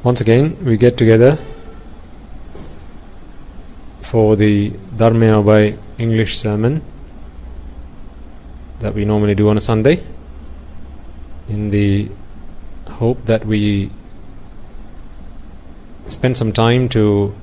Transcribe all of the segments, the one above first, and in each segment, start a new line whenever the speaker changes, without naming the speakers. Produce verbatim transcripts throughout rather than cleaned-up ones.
Once again, we get together for the Dharma by English sermon that we normally do on a Sunday, in the hope that we spend some time to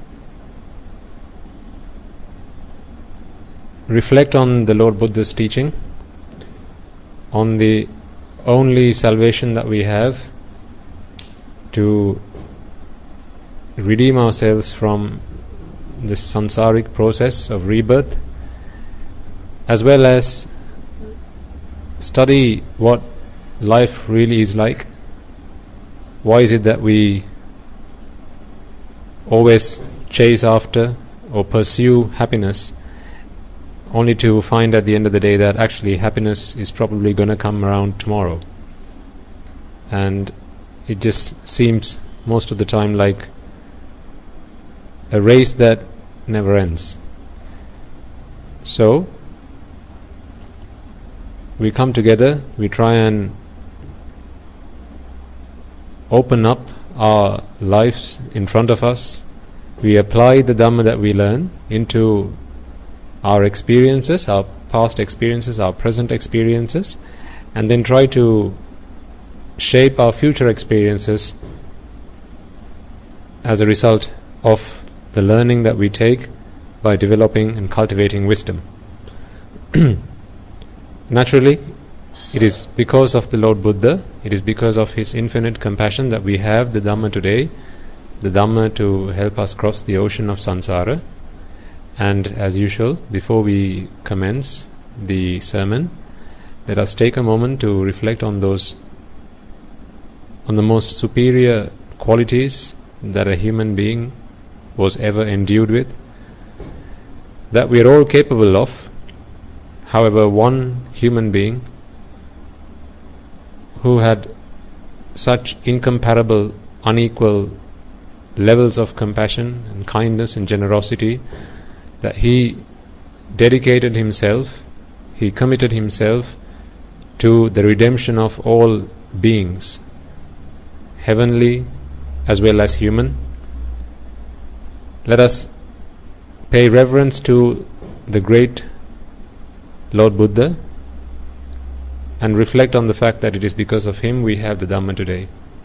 reflect on the Lord Buddha's teaching, on the only salvation that we have, to redeem ourselves from this samsaric process of rebirth, as well as study what life really is like. Why is it that we always chase after or pursue happiness, only to find at the end of the day that actually happiness is probably going to come around tomorrow? And it just seems most of the time like a race that never ends. So we come together, we try and open up our lives in front of us, we apply the Dhamma that we learn into our experiences, our past experiences, our present experiences, and then try to shape our future experiences as a result of the learning that we take by developing and cultivating wisdom. Naturally, it is because of the Lord Buddha, it is because of his infinite compassion that we have the Dhamma today, the Dhamma to help us cross the ocean of samsara. And as usual, before we commence the sermon, let us take a moment to reflect on those, on the most superior qualities that a human being was ever endued with, that we are all capable of. However, one human being who had such incomparable, unequal levels of compassion and kindness and generosity that he dedicated himself, he committed himself to the redemption of all beings, heavenly as well as human. Let us pay reverence to the great Lord Buddha and reflect on the fact that it is because of him we have the Dhamma today.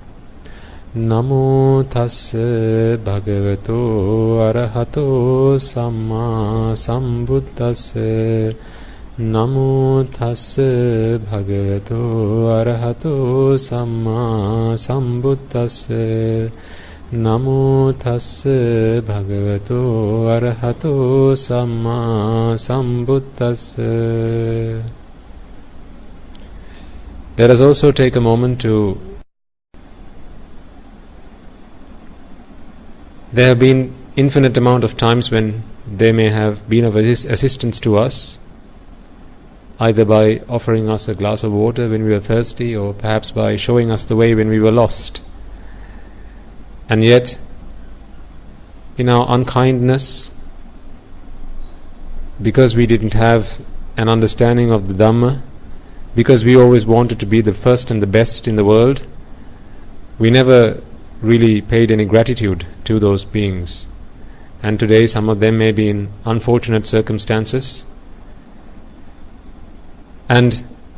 Namo tassa bhagavato arahato samma sambuddhassa. Namo tassa bhagavato arahato samma sambuddhassa. Namo tassa bhagavato arahato samma sambuddhassa. Let us also take a moment to... There have been infinite amount of times when they may have been of assist- assistance to us, either by offering us a glass of water when we were thirsty, or perhaps by showing us the way when we were lost. And yet, in our unkindness, because we didn't have an understanding of the Dhamma, because we always wanted to be the first and the best in the world, we never really paid any gratitude to those beings. And today some of them may be in unfortunate circumstances. And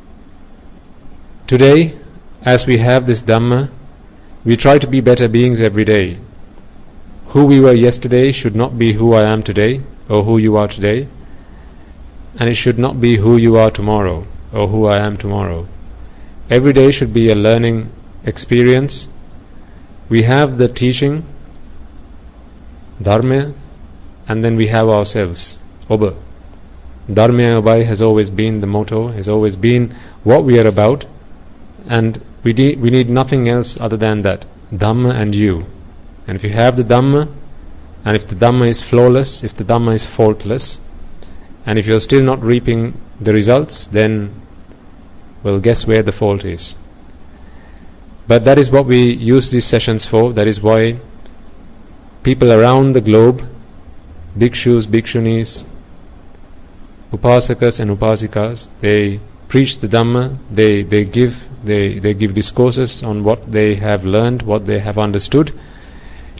today, as we have this Dhamma, we try to be better beings every day. Who we were yesterday should not be who I am today, or who you are today. And it should not be who you are tomorrow, or who I am tomorrow. Every day should be a learning experience. We have the teaching, Dharma, and then we have ourselves, Oba. Dharma Obai has always been the motto, has always been what we are about, and we, de- we need nothing else other than that, Dhamma and you. And if you have the Dhamma, and if the Dhamma is flawless, if the Dhamma is faultless, and if you're still not reaping the results, then, well, guess where the fault is. But that is what we use these sessions for. That is why people around the globe, bhikshus, bhikshunis, upasakas and upasikas, they preach the Dhamma, they, they give they, they give discourses on what they have learned, what they have understood,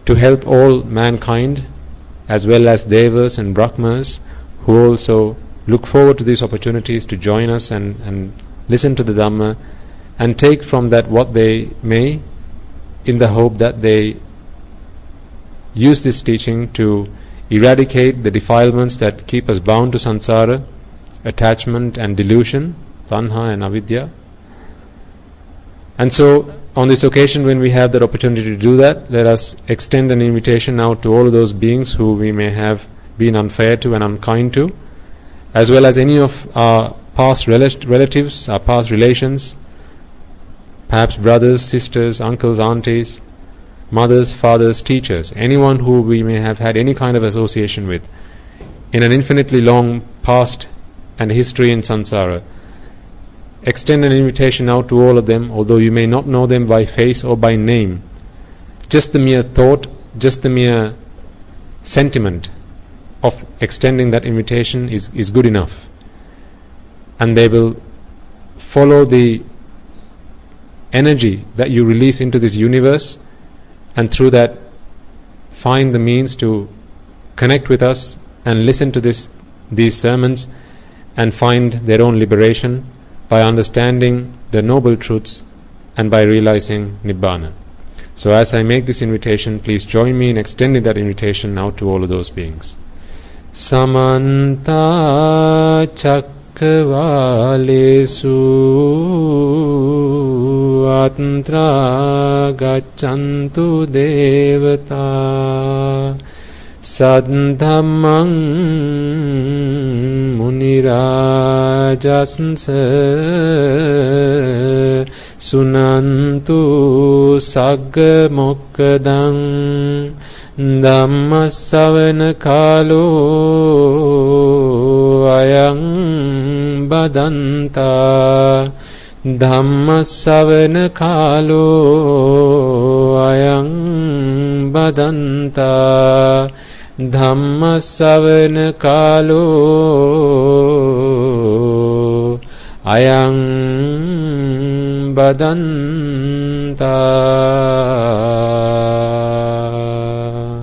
to help all mankind, as well as Devas and Brahmas, who also look forward to these opportunities to join us and, and listen to the Dhamma and take from that what they may, in the hope that they use this teaching to eradicate the defilements that keep us bound to samsara, attachment and delusion, tanha and avidya. And so on this occasion, when we have that opportunity to do that, let us extend an invitation now to all of those beings who we may have been unfair to and unkind to, as well as any of our past relatives, our past relations, perhaps brothers, sisters, uncles, aunties, mothers, fathers, teachers, anyone who we may have had any kind of association with in an infinitely long past and history in samsara. Extend an invitation out to all of them, although you may not know them by face or by name. Just the mere thought, just the mere sentiment of extending that invitation is, is good enough. And they will follow the energy that you release into this universe, and through that find the means to connect with us and listen to this, these sermons and find their own liberation by understanding the noble truths and by realizing Nibbana. So as I make this invitation, please join me in extending that invitation now to all of those beings. Samanta Chakravalesu Atra Gachantu Devata Sadhamang Munirajasansa Sunantu Sagga Mokkadang Dhammasavana Kalo Ayang Badanta Dhammasavana Kalo Ayang Badanta Dhammasavana Kalo Ayang Badanta.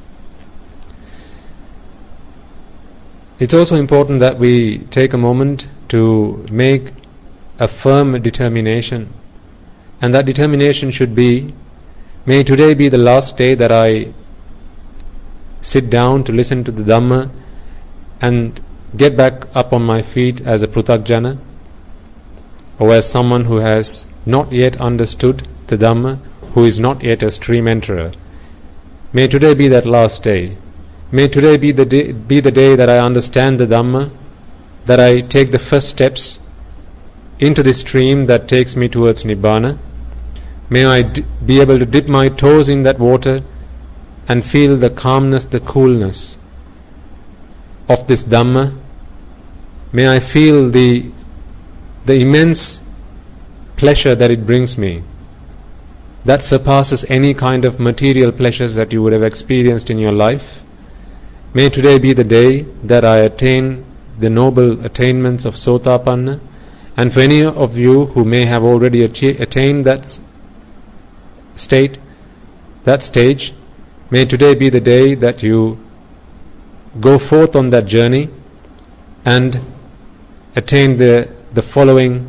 It's also important that we take a moment to make a firm determination, and that determination should be, may today be the last day that I sit down to listen to the Dhamma and get back up on my feet as a Pruthakjana, or as someone who has not yet understood the Dhamma, who is not yet a stream enterer. May today be that last day. May today be the day, be the day that I understand the Dhamma, that I take the first steps into the stream that takes me towards Nibbana. May I d- be able to dip my toes in that water and feel the calmness, the coolness of this Dhamma. May I feel the the immense pleasure that it brings me, that surpasses any kind of material pleasures that you would have experienced in your life. May today be the day that I attain the noble attainments of Sotapanna. And for any of you who may have already achi- attained that state, that stage, may today be the day that you go forth on that journey and attain the, the following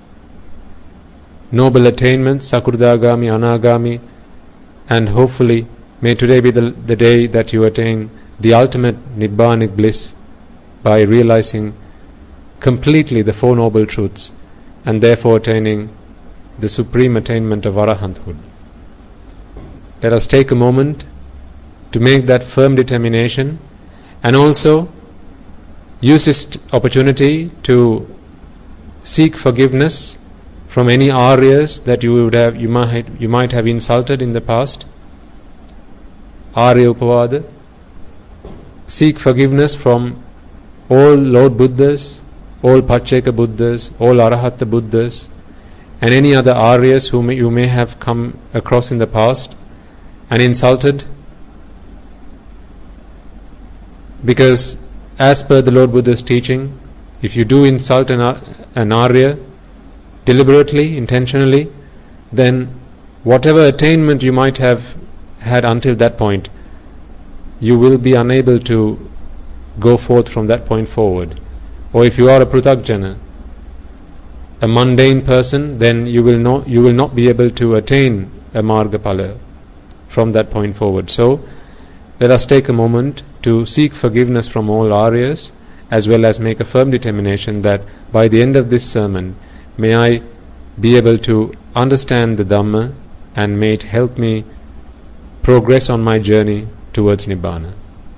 noble attainments, Sakurdagami, Anagami, and hopefully may today be the, the day that you attain the ultimate Nibbanic bliss by realizing completely the Four Noble Truths and therefore attaining the supreme attainment of Arahanthood. Let us take a moment to make that firm determination and also use this opportunity to seek forgiveness from any Aryas that you would have you might you might have insulted in the past. Arya Upavada. Seek forgiveness from all Lord Buddhas, all Pacceka Buddhas, all Arahata Buddhas, and any other Aryas whom you may have come across in the past and insulted, because as per the Lord Buddha's teaching, if you do insult an, an Arya deliberately, intentionally, then whatever attainment you might have had until that point, you will be unable to go forth from that point forward. Or if you are a pruthakjana, a mundane person, then you will not you will not be able to attain a margapala from that point forward. So let us take a moment to seek forgiveness from all Aryas, as well as make a firm determination that by the end of this sermon, may I be able to understand the Dhamma, and may it help me progress on my journey towards Nibbana.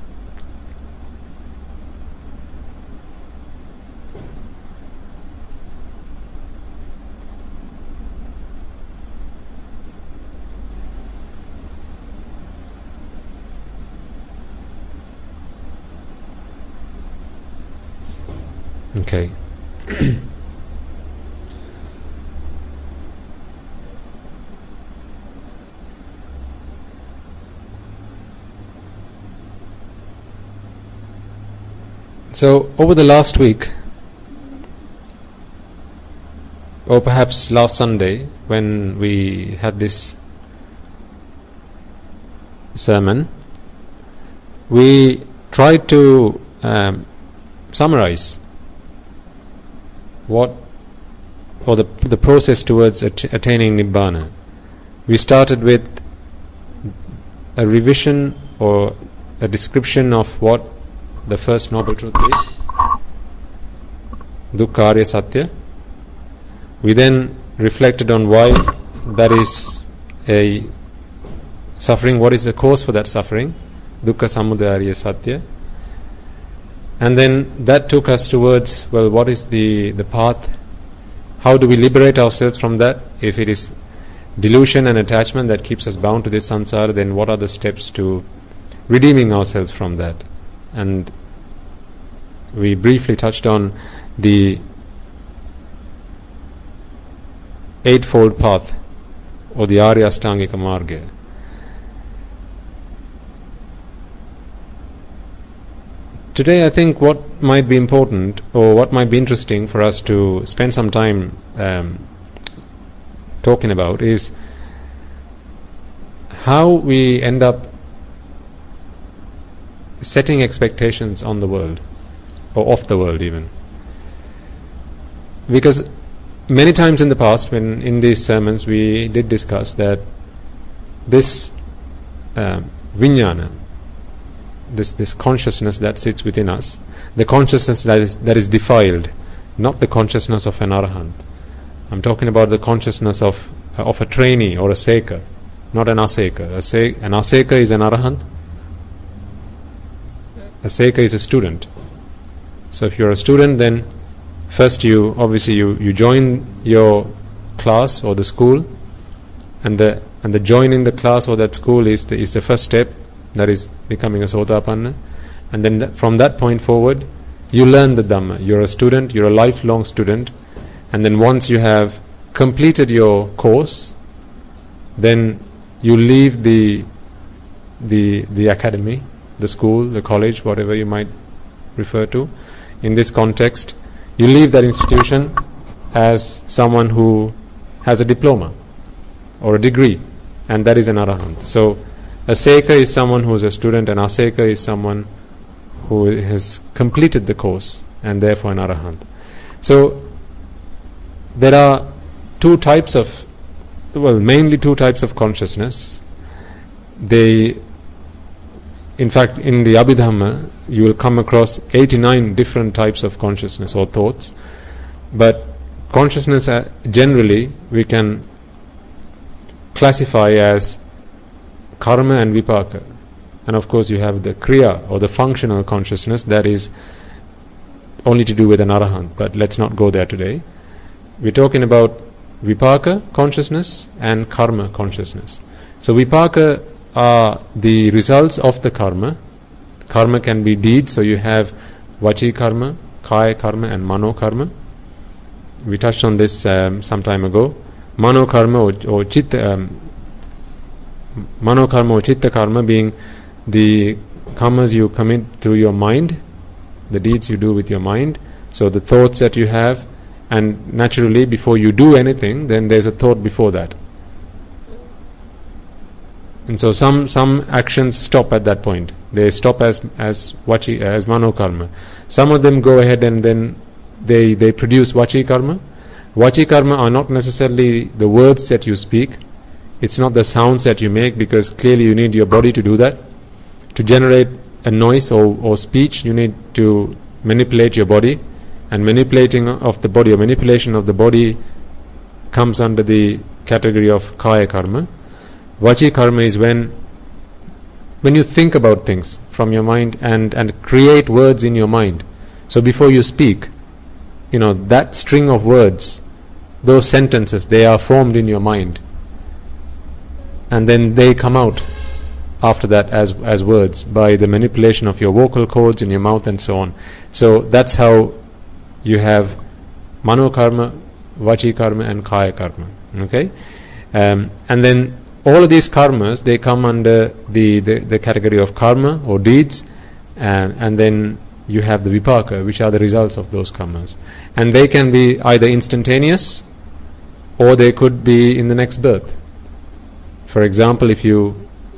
Okay. So over the last week, or perhaps last Sunday, when we had this sermon, we tried to um, summarize what, or the the process towards at- attaining Nibbana. We started with a revision or a description of what the first noble truth is, Dukkha Arya Satya. We then reflected on why that is a suffering, what is the cause for that suffering, Dukkha Samudaya Arya Satya. And then that took us towards, well, what is the, the path? How do we liberate ourselves from that? If it is delusion and attachment that keeps us bound to this samsara, then what are the steps to redeeming ourselves from that? And we briefly touched on the eightfold path, or the Arya Ashtangika Marga. Today I think what might be important, or what might be interesting for us to spend some time um, talking about, is how we end up setting expectations on the world, or of the world even. Because many times in the past, when in these sermons we did discuss that this uh, vijnana, this this consciousness that sits within us, the consciousness that is that is defiled, not the consciousness of an arahant. I'm talking about the consciousness of uh, of a trainee or a seka, not an aseka. A se- an aseka is an arahant. A seka is a student. So if you're a student, then first you obviously you, you join your class or the school, and the and the joining the class or that school is the is the first step, that is becoming a Sotapanna. And then th- from that point forward, you learn the Dhamma. You're a student, you're a lifelong student, and then once you have completed your course, then you leave the the the academy, the school, the college, whatever you might refer to. In this context, you leave that institution as someone who has a diploma or a degree, and that is an arahant. So a seka is someone who is a student, and aseka is someone who has completed the course and therefore an arahant. So there are two types of, well, mainly two types of consciousness. They, in fact, in the Abhidhamma, you will come across eighty-nine different types of consciousness or thoughts. But consciousness, uh, generally, we can classify as karma and vipaka. And of course, you have the kriya or the functional consciousness that is only to do with an arahant. But let's not go there today. We're talking about vipaka consciousness and karma consciousness. So vipaka are the results of the karma. Karma can be deeds, so you have vachi karma, kaya karma, and mano karma. We touched on this um, some time ago. Mano karma or, or chitta, um, mano karma or chitta karma being the karmas you commit through your mind, the deeds you do with your mind. So the thoughts that you have, and naturally before you do anything, then there's a thought before that. And so some some actions stop at that point. They stop as as vachi, as mano karma. Some of them go ahead and then they they produce vachi karma. Vachi karma are not necessarily the words that you speak. It's not the sounds that you make, because clearly you need your body to do that. To generate a noise or, or speech, you need to manipulate your body, and manipulating of the body or manipulation of the body comes under the category of kaya karma. Vachi karma is when when you think about things from your mind and, and create words in your mind. So before you speak, you know, that string of words, those sentences, they are formed in your mind, and then they come out after that as as words by the manipulation of your vocal cords in your mouth and so on. So that's how you have mano karma, vachi karma and kaya karma. Okay, um, and then all of these karmas, they come under the, the, the category of karma or deeds, and, and then you have the vipaka, which are the results of those karmas, and they can be either instantaneous or they could be in the next birth. For example, if you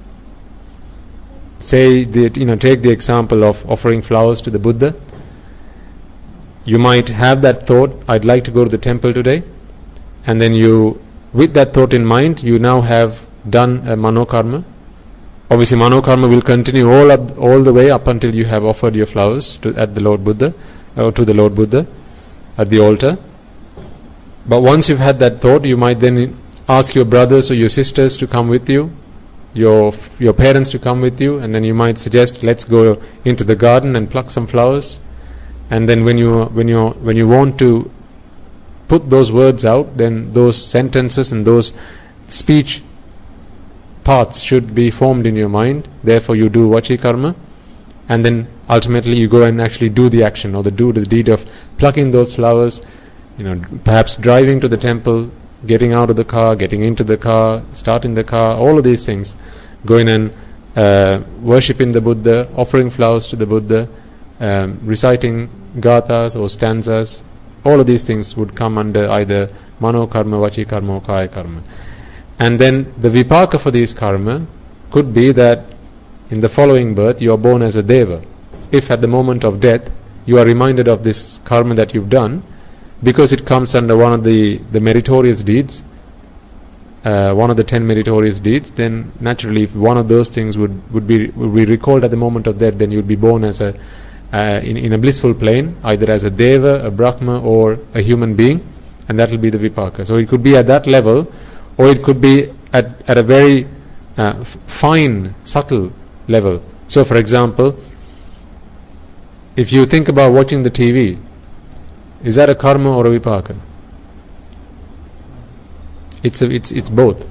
say that, you know, take the example of offering flowers to the Buddha, you might have that thought, I'd like to go to the temple today, and then you, with that thought in mind, you now have done a mano karma. Obviously mano karma will continue all up, all the way up until you have offered your flowers to, at the Lord Buddha, or to the Lord Buddha at the altar. But once you've had that thought, you might then ask your brothers or your sisters to come with you, your your parents to come with you, and then you might suggest, let's go into the garden and pluck some flowers. And then when you when you when you want to put those words out, then those sentences and those speech paths should be formed in your mind. Therefore you do vachi karma, and then ultimately you go and actually do the action or the do the deed of plucking those flowers, you know, perhaps driving to the temple, getting out of the car, getting into the car, starting the car, all of these things, going and uh, worshipping the Buddha, offering flowers to the Buddha, um, reciting gathas or stanzas. All of these things would come under either mano karma, vachi karma or kaya karma. And then the vipaka for these karma could be that in the following birth you are born as a deva. If at the moment of death you are reminded of this karma that you've done, because it comes under one of the, the meritorious deeds, uh, one of the ten meritorious deeds, then naturally if one of those things would, would be would be recalled at the moment of death, then you'd be born as a uh, in, in a blissful plane, either as a deva, a brahma or a human being, and that will be the vipaka. So it could be at that level, or it could be at, at a very uh, f- fine, subtle level. So for example, if you think about watching the T V, is that a karma or a vipaka? It's a, it's it's both.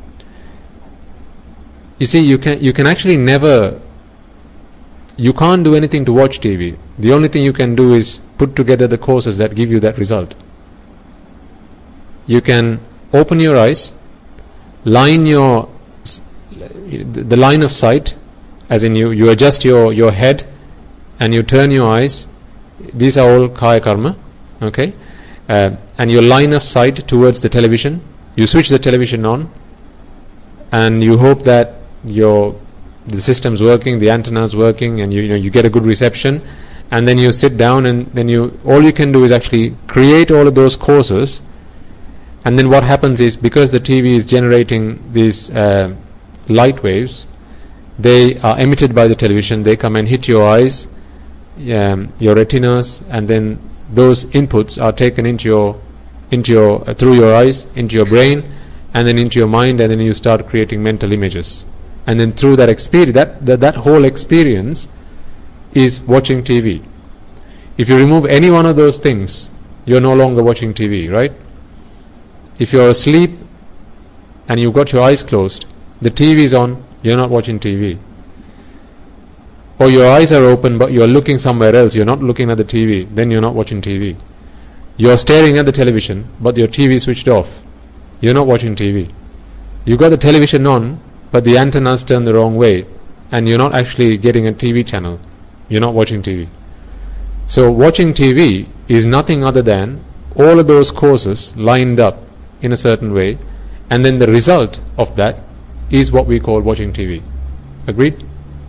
You see, you can you can actually never, you can't do anything to watch T V. The only thing you can do is put together the causes that give you that result. You can open your eyes, line your the line of sight, as in you, you adjust your, your head and you turn your eyes. These are all kaya karma. Okay, uh, and your line of sight towards the television, you switch the television on, and you hope that your the system's working, the antenna's working, and you, you know you get a good reception, and then you sit down, and then you all you can do is actually create all of those causes, and then what happens is, because the T V is generating these uh, light waves, they are emitted by the television, they come and hit your eyes, um, your retinas, and then those inputs are taken into your into your uh, through your eyes into your brain, and then into your mind, and then you start creating mental images, and then through that experience, that, that that whole experience is watching T V. If you remove any one of those things, you're no longer watching T V, right? If you're asleep and you've got your eyes closed, the T V is on, you're not watching T V. Or your eyes are open but you're looking somewhere else, you're not looking at the T V, then you're not watching T V. You're staring at the television but your T V is switched off, you're not watching T V. You got the television on but the antenna's turned the wrong way and you're not actually getting a T V channel, you're not watching T V. So watching T V is nothing other than all of those causes lined up in a certain way, and then the result of that is what we call watching T V. Agreed?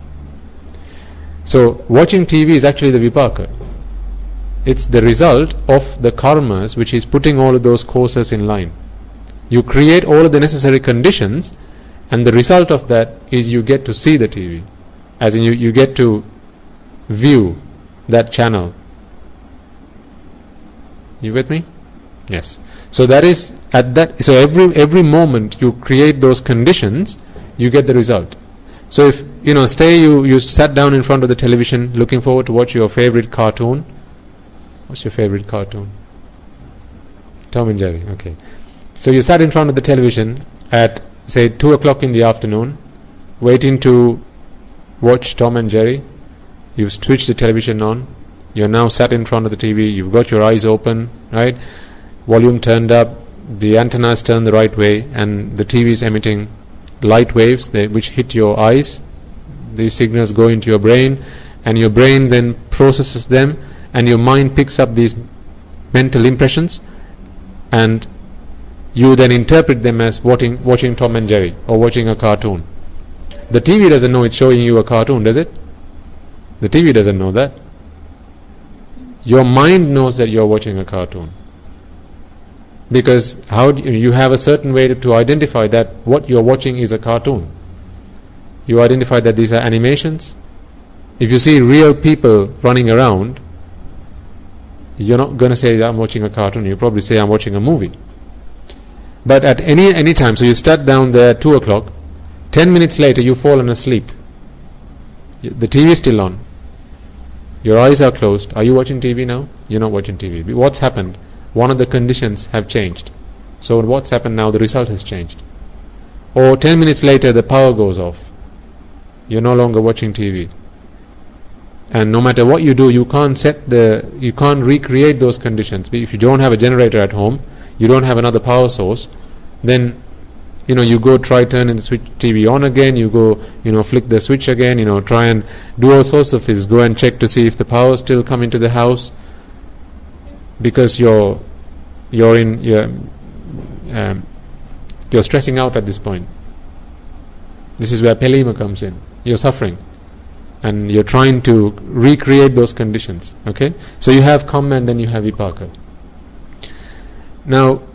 So watching T V is actually the vipaka. It's the result of the karmas which is putting all of those courses in line. You create all of the necessary conditions, and the result of that is you get to see the T V. As in you, you get to view that channel. You with me? Yes. So that is at that so every every moment you create those conditions, you get the result. So if you know, stay you, you sat down in front of the television looking forward to watch your favorite cartoon. What's your favorite cartoon? Tom and Jerry, okay. So you sat in front of the television at say two o'clock in the afternoon, waiting to watch Tom and Jerry. You've switched the television on. You're now sat in front of the T V. You've got your eyes open, right? Volume turned up. The antennas turned the right way, and the T V is emitting light waves they, which hit your eyes. These signals go into your brain, and your brain then processes them, and your mind picks up these mental impressions, and you then interpret them as watching, watching Tom and Jerry or watching a cartoon. The T V doesn't know it's showing you a cartoon, does it? The T V doesn't know that. Your mind knows that you're watching a cartoon. Because how do you, you have a certain way to, to identify that what you're watching is a cartoon. You identify that these are animations. If you see real people running around, you're not going to say I'm watching a cartoon. You probably say I'm watching a movie. But at any any time, so you start down there at two o'clock, ten minutes later you've fallen asleep. The T V is still on. Your eyes are closed. Are you watching T V now? You're not watching T V. What's happened? One of the conditions have changed. So what's happened now? The result has changed. Or ten minutes later the power goes off. You're no longer watching T V. And no matter what you do, you can't set the, you can't recreate those conditions. If you don't have a generator at home, you don't have another power source, then you know you go try turning the switch T V on again. You go, you know, flick the switch again. You know, try and do all sorts of things. Go and check to see if the power still come into the house, because you're you're in you're, um, you're stressing out at this point. This is where pelima comes in. You're suffering, and you're trying to recreate those conditions. Okay, so you have kamma and then you have vipaka. Now,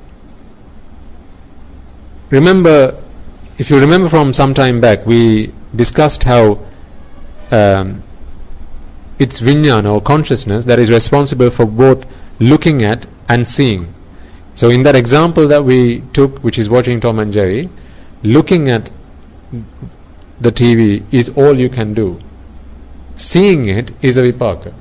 remember, if you remember from some time back, we discussed how um, it's vijnana or consciousness that is responsible for both looking at and seeing. So in that example that we took, which is watching Tom and Jerry, looking at the T V is all you can do. Seeing it is a vipaka.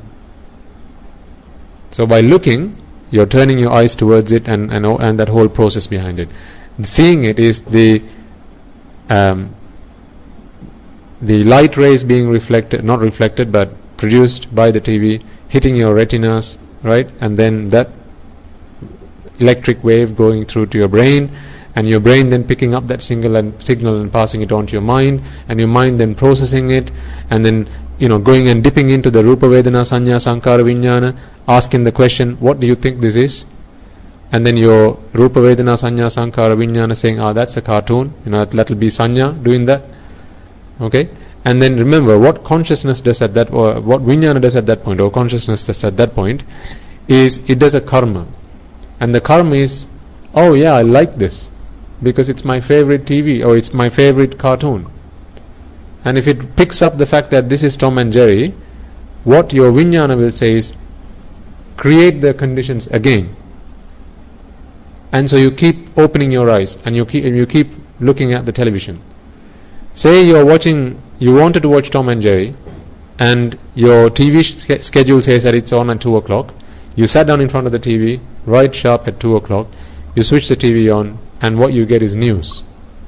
So by looking, you're turning your eyes towards it, and and, and that whole process behind it. Seeing it is the um, the light rays being reflected, not reflected, but produced by the T V, hitting your retinas, right? And then that electric wave going through to your brain, and your brain then picking up that signal and signal and passing it on to your mind, and your mind then processing it, and then you know going and dipping into the rupa vedana sanya sankara vijnana, asking the question, what do you think this is? And then your rupa vedana sanya sankara vijnana saying, ah, that's a cartoon, you know, that'll be sanya doing that. Okay, and then remember what consciousness does at that, or what vijnana does at that point, or consciousness does at that point, is it does a karma, and the karma is, oh yeah, I like this because it's my favorite T V or it's my favorite cartoon. And if it picks up the fact that this is Tom and Jerry, what your vijnana will say is, create the conditions again. And so you keep opening your eyes and you keep you keep looking at the television. Say you're watching, you wanted to watch Tom and Jerry, and your T V sch- schedule says that it's on at two o'clock. You sat down in front of the T V, right sharp at two o'clock. You switch the T V on, and what you get is news.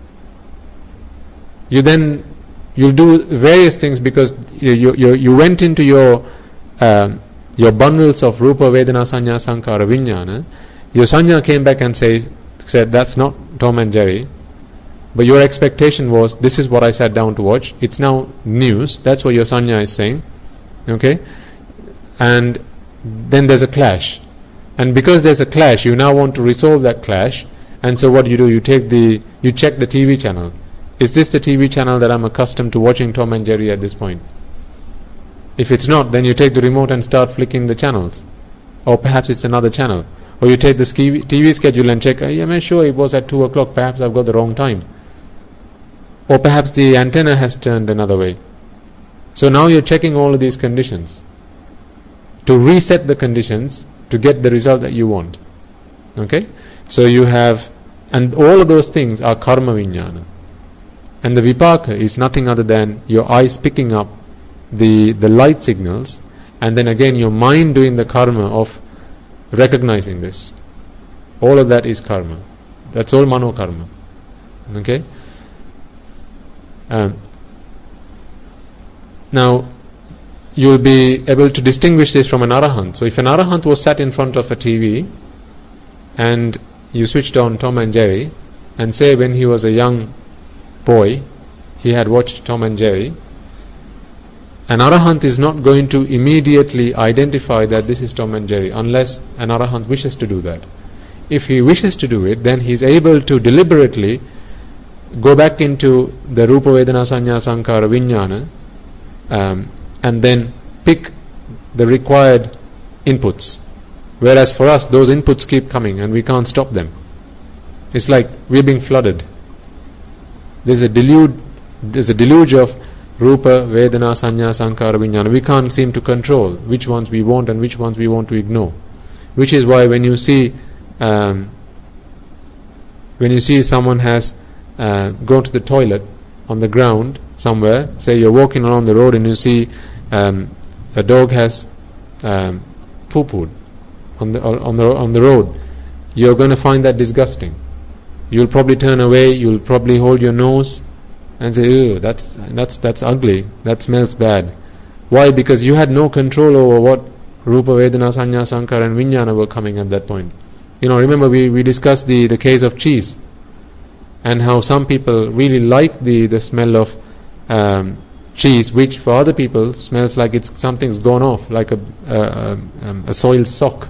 You then you'll do various things because you you you, you went into your um, your bundles of rupa vedana sanya sankara vijnana. Your sanya came back and say, said that's not Tom and Jerry, but your expectation was this is what I sat down to watch. It's now news. That's what your sanya is saying. Okay, and then there's a clash, and because there's a clash, you now want to resolve that clash. And so what do you do? You take the you check the T V channel. is this the T V channel that I'm accustomed to watching Tom and Jerry at this point? If it's not, then you take the remote and start flicking the channels. Or perhaps it's another channel. Or you take the T V schedule and check, am I sure it was at two o'clock, perhaps I've got the wrong time. Or perhaps the antenna has turned another way. So now you're checking all of these conditions to reset the conditions to get the result that you want. Okay? So you have, and all of those things are karma vijnana. And the vipaka is nothing other than your eyes picking up the, the light signals, and then again your mind doing the karma of recognizing this. All of that is karma. That's all mano karma. Okay? Um, now, you'll be able to distinguish this from an arahant. So if an arahant was sat in front of a T V and you switched on Tom and Jerry, and say when he was a young boy he had watched Tom and Jerry, an arahant is not going to immediately identify that this is Tom and Jerry unless an arahant wishes to do that. If he wishes to do it, then he is able to deliberately go back into the Rupa Vedana Sanya Sankara Vijnana um, and then pick the required inputs. Whereas for us, those inputs keep coming and we can't stop them. It's like we're being flooded. There's a deluge, there's a deluge of Rupa, Vedana, Sanya, Sankara, Vijnana. We can't seem to control which ones we want and which ones we want to ignore. Which is why when you see um, when you see someone has uh, gone to the toilet on the ground somewhere, say you're walking along the road and you see um, a dog has um, poo-pooed on the on the on the road, you're going to find that disgusting. You'll probably turn away. You'll probably hold your nose and say, "Ew, that's that's that's ugly. That smells bad." Why? Because you had no control over what Rupa, Vedana, Sanya, Sankara and Vijnana were coming at that point. You know, remember we, we discussed the, the case of cheese and how some people really like the, the smell of um, cheese, which for other people smells like it's something's gone off, like a a, um, a soiled sock.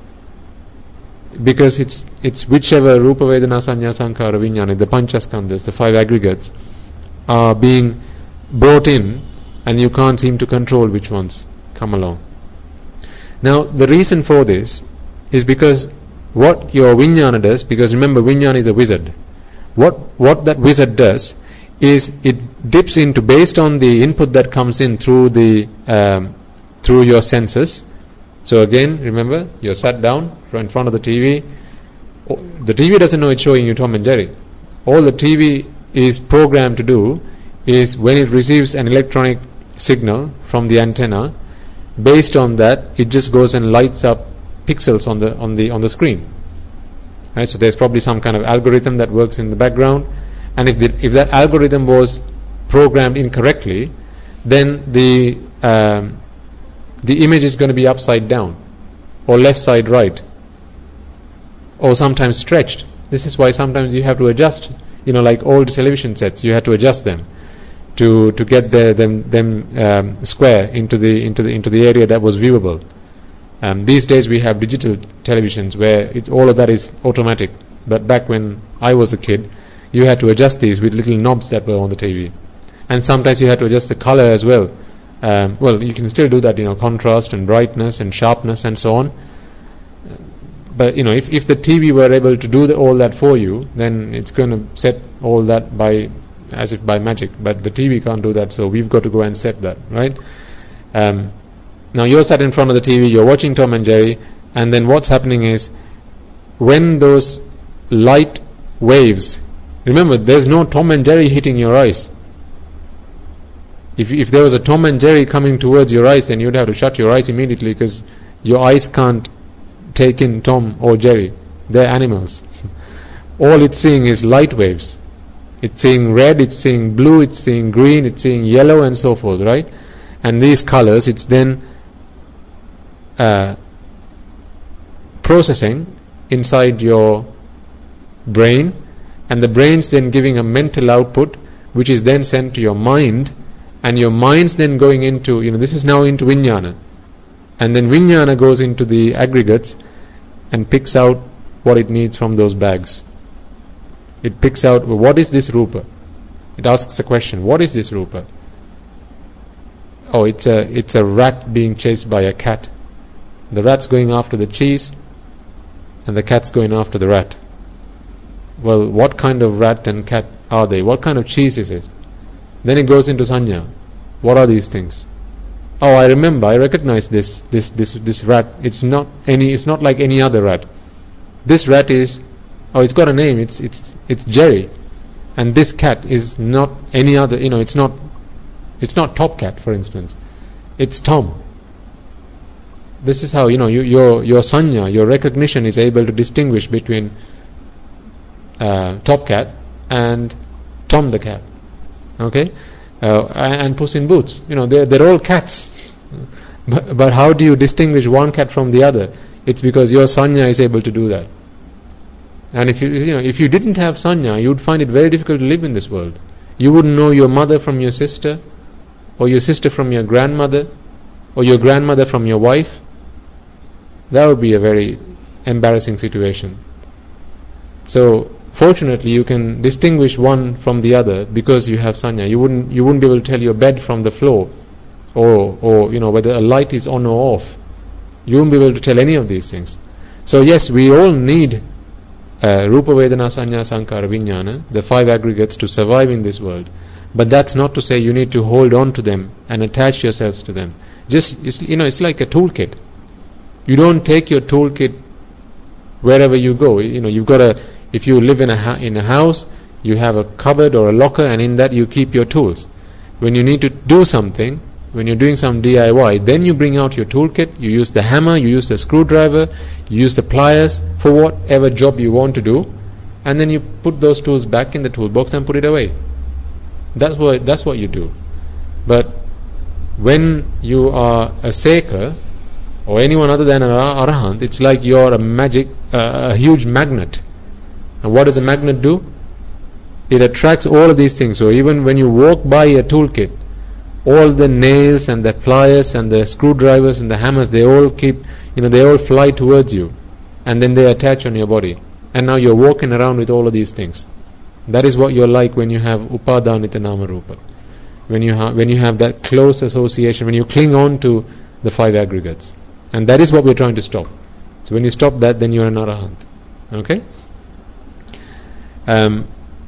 Because it's it's whichever Rupa, Vedana, Sanya, Sankara, Vijnana, the Panchaskandhas, the five aggregates, are being brought in, and you can't seem to control which ones come along. Now, the reason for this is because what your Vijnana does, because remember, Vijnana is a wizard. What what that wizard does is it dips into, based on the input that comes in through the um, through your senses. So again, remember, you're sat down in front of the T V. The T V doesn't know it's showing you Tom and Jerry. All the T V is programmed to do is, when it receives an electronic signal from the antenna, based on that, it just goes and lights up pixels on the on the on the screen. Right? So there's probably some kind of algorithm that works in the background, and if the, if that algorithm was programmed incorrectly, then the um, the image is going to be upside down, or left side right, or sometimes stretched. This is why sometimes you have to adjust, you know, like old television sets, you had to adjust them to to get the, them them um, square into the into the into the area that was viewable. Um, these days we have digital televisions where it, all of that is automatic. But back when I was a kid, you had to adjust these with little knobs that were on the T V, and sometimes you had to adjust the color as well. Um, well, you can still do that, you know, contrast and brightness and sharpness and so on. But you know, if if the T V were able to do the, all that for you, then it's going to set all that by as if by magic. But the T V can't do that, so we've got to go and set that, right? Um, now you're sat in front of the T V, you're watching Tom and Jerry, and then what's happening is, when those light waves, remember, there's no Tom and Jerry hitting your eyes. If if there was a Tom and Jerry coming towards your eyes, then you'd have to shut your eyes immediately, because your eyes can't take in Tom or Jerry. They're animals. All it's seeing is light waves. It's seeing red, it's seeing blue, it's seeing green, it's seeing yellow, and so forth, right? And these colors, it's then uh, processing inside your brain, and the brain's then giving a mental output, which is then sent to your mind, and your mind's then going into, you know, this is now into Vijnana. And then Vijnana goes into the aggregates and picks out what it needs from those bags. It picks out, well, what is this Rupa? It asks a question, what is this Rupa? Oh, it's a it's a rat being chased by a cat. The rat's going after the cheese and the cat's going after the rat. Well, what kind of rat and cat are they? What kind of cheese is it? Then it goes into Sanya. What are these things? Oh, I remember, I recognize this this this this rat. It's not any it's not like any other rat. This rat is, oh, it's got a name, it's it's it's Jerry. And this cat is not any other, you know, it's not it's not Top Cat, for instance. It's Tom. This is how, you know, you, your your sanya, your recognition is able to distinguish between uh, Top Cat and Tom the cat. Okay? Uh, and Puss in Boots. You know, they're, they're all cats. But, but how do you distinguish one cat from the other? It's because your sanya is able to do that. And if you, you know, if you didn't have sanya, you would find it very difficult to live in this world. You wouldn't know your mother from your sister, or your sister from your grandmother, or your grandmother from your wife. That would be a very embarrassing situation. So, fortunately, you can distinguish one from the other because you have sanya. You wouldn't, you wouldn't be able to tell your bed from the floor, or, or you know, whether a light is on or off. You wouldn't be able to tell any of these things. So, yes, we all need Uh, Rupa, Vedana, Sanya, Sankara, Vijnana, the five aggregates to survive in this world. But that's not to say you need to hold on to them and attach yourselves to them. Just, it's, you know, it's like a toolkit. You don't take your toolkit wherever you go. You know, you've got a, if you live in a ha- in a house, you have a cupboard or a locker, and in that you keep your tools. When you need to do something, when you're doing some D I Y, then you bring out your toolkit, you use the hammer, you use the screwdriver, you use the pliers for whatever job you want to do, and then you put those tools back in the toolbox and put it away. That's what that's what you do. But when you are a seeker, or anyone other than an arahant, it's like you're a magic, uh, a huge magnet. And what does a magnet do? It attracts all of these things. So even when you walk by a toolkit, all the nails and the pliers and the screwdrivers and the hammers, they all keep, you know, they all fly towards you, and then they attach on your body, and now you're walking around with all of these things. That is what you're like when you have upadanita nama rupa, when you have when you have that close association, when you cling on to the five aggregates, and that is what we're trying to stop. So when you stop that, then you're an arahant. Okay. Um,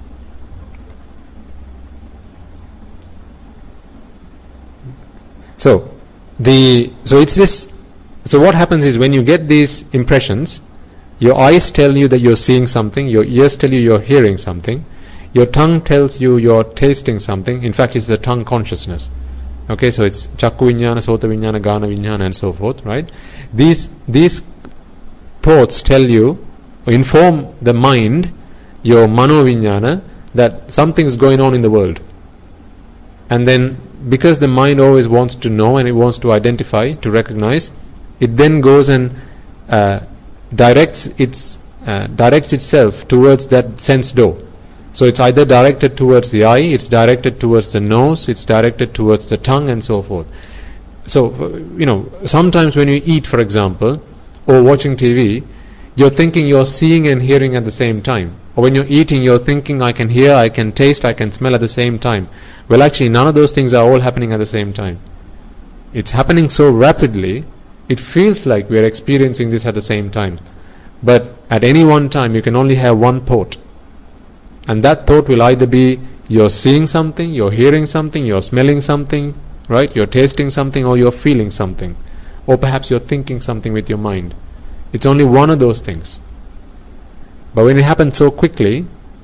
So the so it's this. So what happens is when you get these impressions, your eyes tell you that you're seeing something, your ears tell you you're hearing something, your tongue tells you you're tasting something. In fact, it's the tongue consciousness. Okay, so it's chakku viññāna, sota viññāna, gana viññāna, and so forth. Right? These these thoughts tell you, inform the mind, your mano viññāna, that something's going on in the world, and then, because the mind always wants to know and it wants to identify, to recognize, it then goes and uh, directs its uh, directs itself towards that sense door. So it's either directed towards the eye, it's directed towards the nose, it's directed towards the tongue, and so forth. So, you know, sometimes when you eat, for example, or watching T V, you're thinking you're seeing and hearing at the same time. Or when you're eating, you're thinking, I can hear, I can taste, I can smell at the same time. Well, actually, none of those things are all happening at the same time. It's happening so rapidly, it feels like we're experiencing this at the same time. But at any one time, you can only have one thought. And that thought will either be you're seeing something, you're hearing something, you're smelling something, right? You're tasting something, or you're feeling something. Or perhaps you're thinking something with your mind. It's only one of those things. But when it happens so quickly,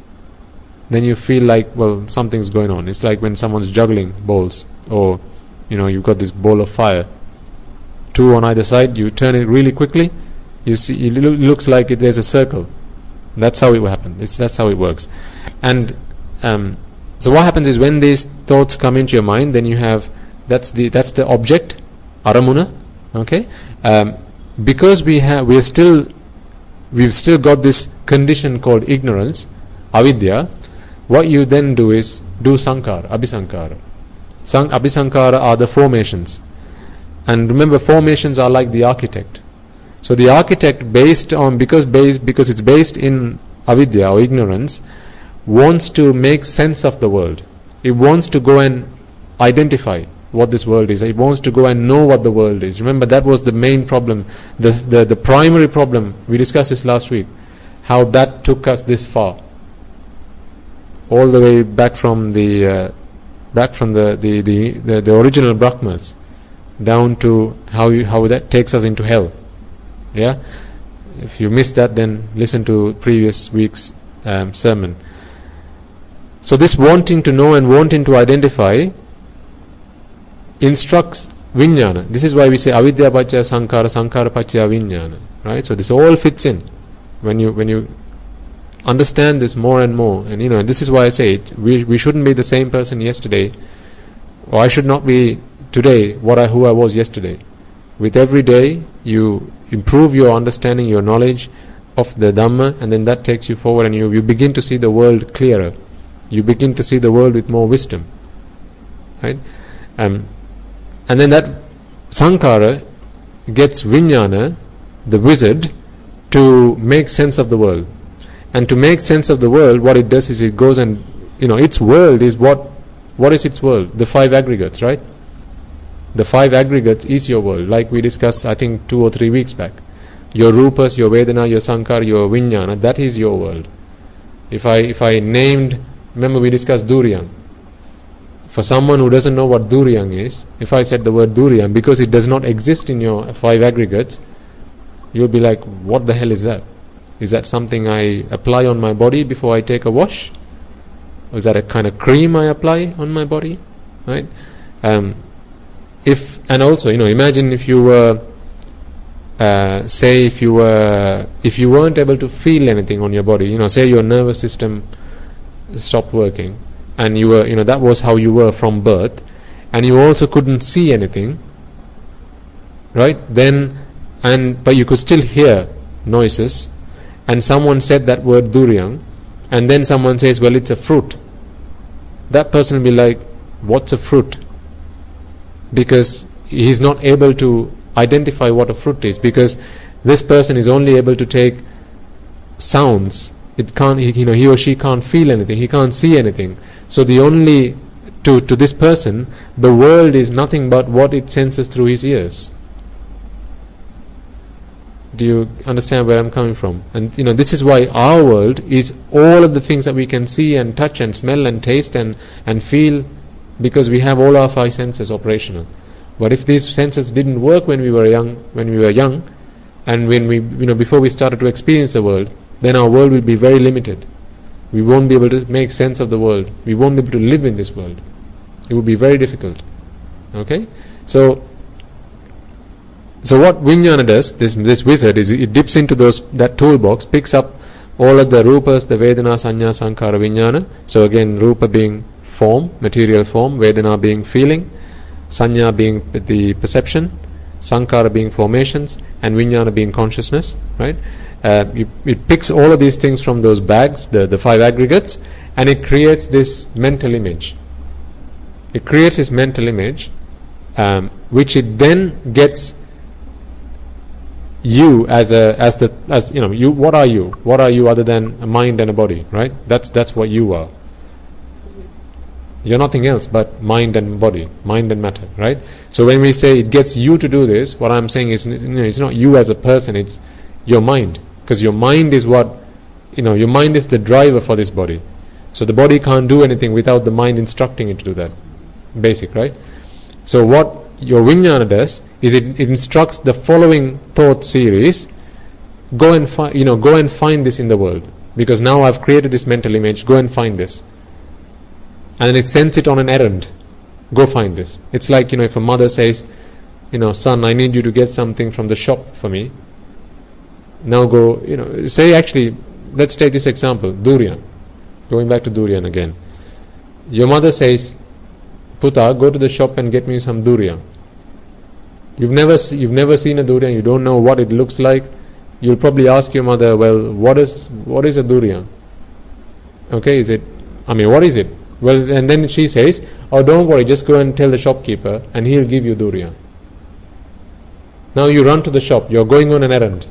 then you feel like, well, something's going on. It's like when someone's juggling balls, or, you know, you've got this ball of fire, two on either side, you turn it really quickly, you see, it looks like it, there's a circle. That's how it will happen. It's, that's how it works. And um, so what happens is when these thoughts come into your mind, then you have, that's the that's the object, aramuna, okay? Um, because we have, we are still, we've still got this condition called ignorance, avidya. What you then do is do sankara, abhisankara. San, abhisankara are the formations. And remember, formations are like the architect. So the architect, based on, because based, because it's based in avidya or ignorance, wants to make sense of the world. It wants to go and identify what this world is. It wants to go and know what the world is. Remember, that was the main problem, the, the, the primary problem. We discussed this last week, how that took us this far. All the way back from the uh, back from the, the, the, the, the original Brahmas down to how you, how that takes us into hell. Yeah? If you missed that, then listen to previous week's um, sermon. So this wanting to know and wanting to identify instructs Vijnana. This is why we say avidya pacaya sankhara, sankhara pacaya Vijnana. Right? So this all fits in when you when you understand this more and more. And you know, this is why I say it, we we shouldn't be the same person yesterday, or I should not be today what I who I was yesterday. With every day you improve your understanding, your knowledge of the Dhamma, and then that takes you forward, and you, you begin to see the world clearer. You begin to see the world with more wisdom. Right? Um, and then that Sankhara gets Vijnana, the wizard, to make sense of the world. And to make sense of the world, what it does is it goes and, you know, its world is what, what is its world? The five aggregates, right? The five aggregates is your world, like we discussed, I think, two or three weeks back. Your rupas, your Vedana, your Sankhara, your Vijnana, that is your world. If I if I named, remember we discussed Duryan. For someone who doesn't know what Duryan is, if I said the word Duryan, because it does not exist in your five aggregates, you'll be like, what the hell is that? Is that something I apply on my body before I take a wash? Or is that a kind of cream I apply on my body? Right? Um, if and also, you know, imagine if you were, uh, say, if you were, if you weren't able to feel anything on your body, you know, say your nervous system stopped working, and you were, you know, that was how you were from birth, and you also couldn't see anything, right? Then, and but you could still hear noises, and someone said that word Duryan, and then someone says, well, it's a fruit. That person will be like, what's a fruit? Because he's not able to identify what a fruit is, because this person is only able to take sounds. It can't, he, you know, he or she can't feel anything, he can't see anything. So the only, to, to this person, the world is nothing but what it senses through his ears. Do you understand where I'm coming from? And you know, this is why our world is all of the things that we can see and touch and smell and taste and, and feel, because we have all our five senses operational. But if these senses didn't work when we were young, when we were young, and when we, you know, before we started to experience the world, then our world will be very limited. We won't be able to make sense of the world. We won't be able to live in this world. It will be very difficult. Okay? So, so what Vijnana does, this this wizard, is it dips into those that toolbox, picks up all of the rupas, the Vedana, Sanya, Sankhara, Vijnana. So again, rupa being form, material form, Vedana being feeling, Sanya being the perception, Sankhara being formations, and Vijnana being consciousness, right? Uh, it, it picks all of these things from those bags, the, the five aggregates, and it creates this mental image. It creates this mental image, um, which it then gets you as a as the as you know you. What are you? What are you other than a mind and a body? Right? That's that's what you are. You're nothing else but mind and body, mind and matter, right? So when we say it gets you to do this, what I'm saying is, you know, it's not you as a person, it's your mind. Because your mind is what, you know, your mind is the driver for this body. So the body can't do anything without the mind instructing it to do that. Basic, right? So what your Vijnana does is it, it instructs the following thought series, go and find, you know, go and find this in the world. Because now I've created this mental image, go and find this. And it sends it on an errand. Go find this. It's like, you know, if a mother says, you know, son, I need you to get something from the shop for me. Now go, you know, say actually, let's take this example, Duryan. Going back to Duryan again. Your mother says, Puta, go to the shop and get me some Duryan. You've never, you've never seen a Duryan, you don't know what it looks like. You'll probably ask your mother, well, what is, what is a Duryan? Okay, is it, I mean, what is it? Well, and then she says, oh, don't worry, just go and tell the shopkeeper and he'll give you Duryan. Now you run to the shop, you're going on an errand.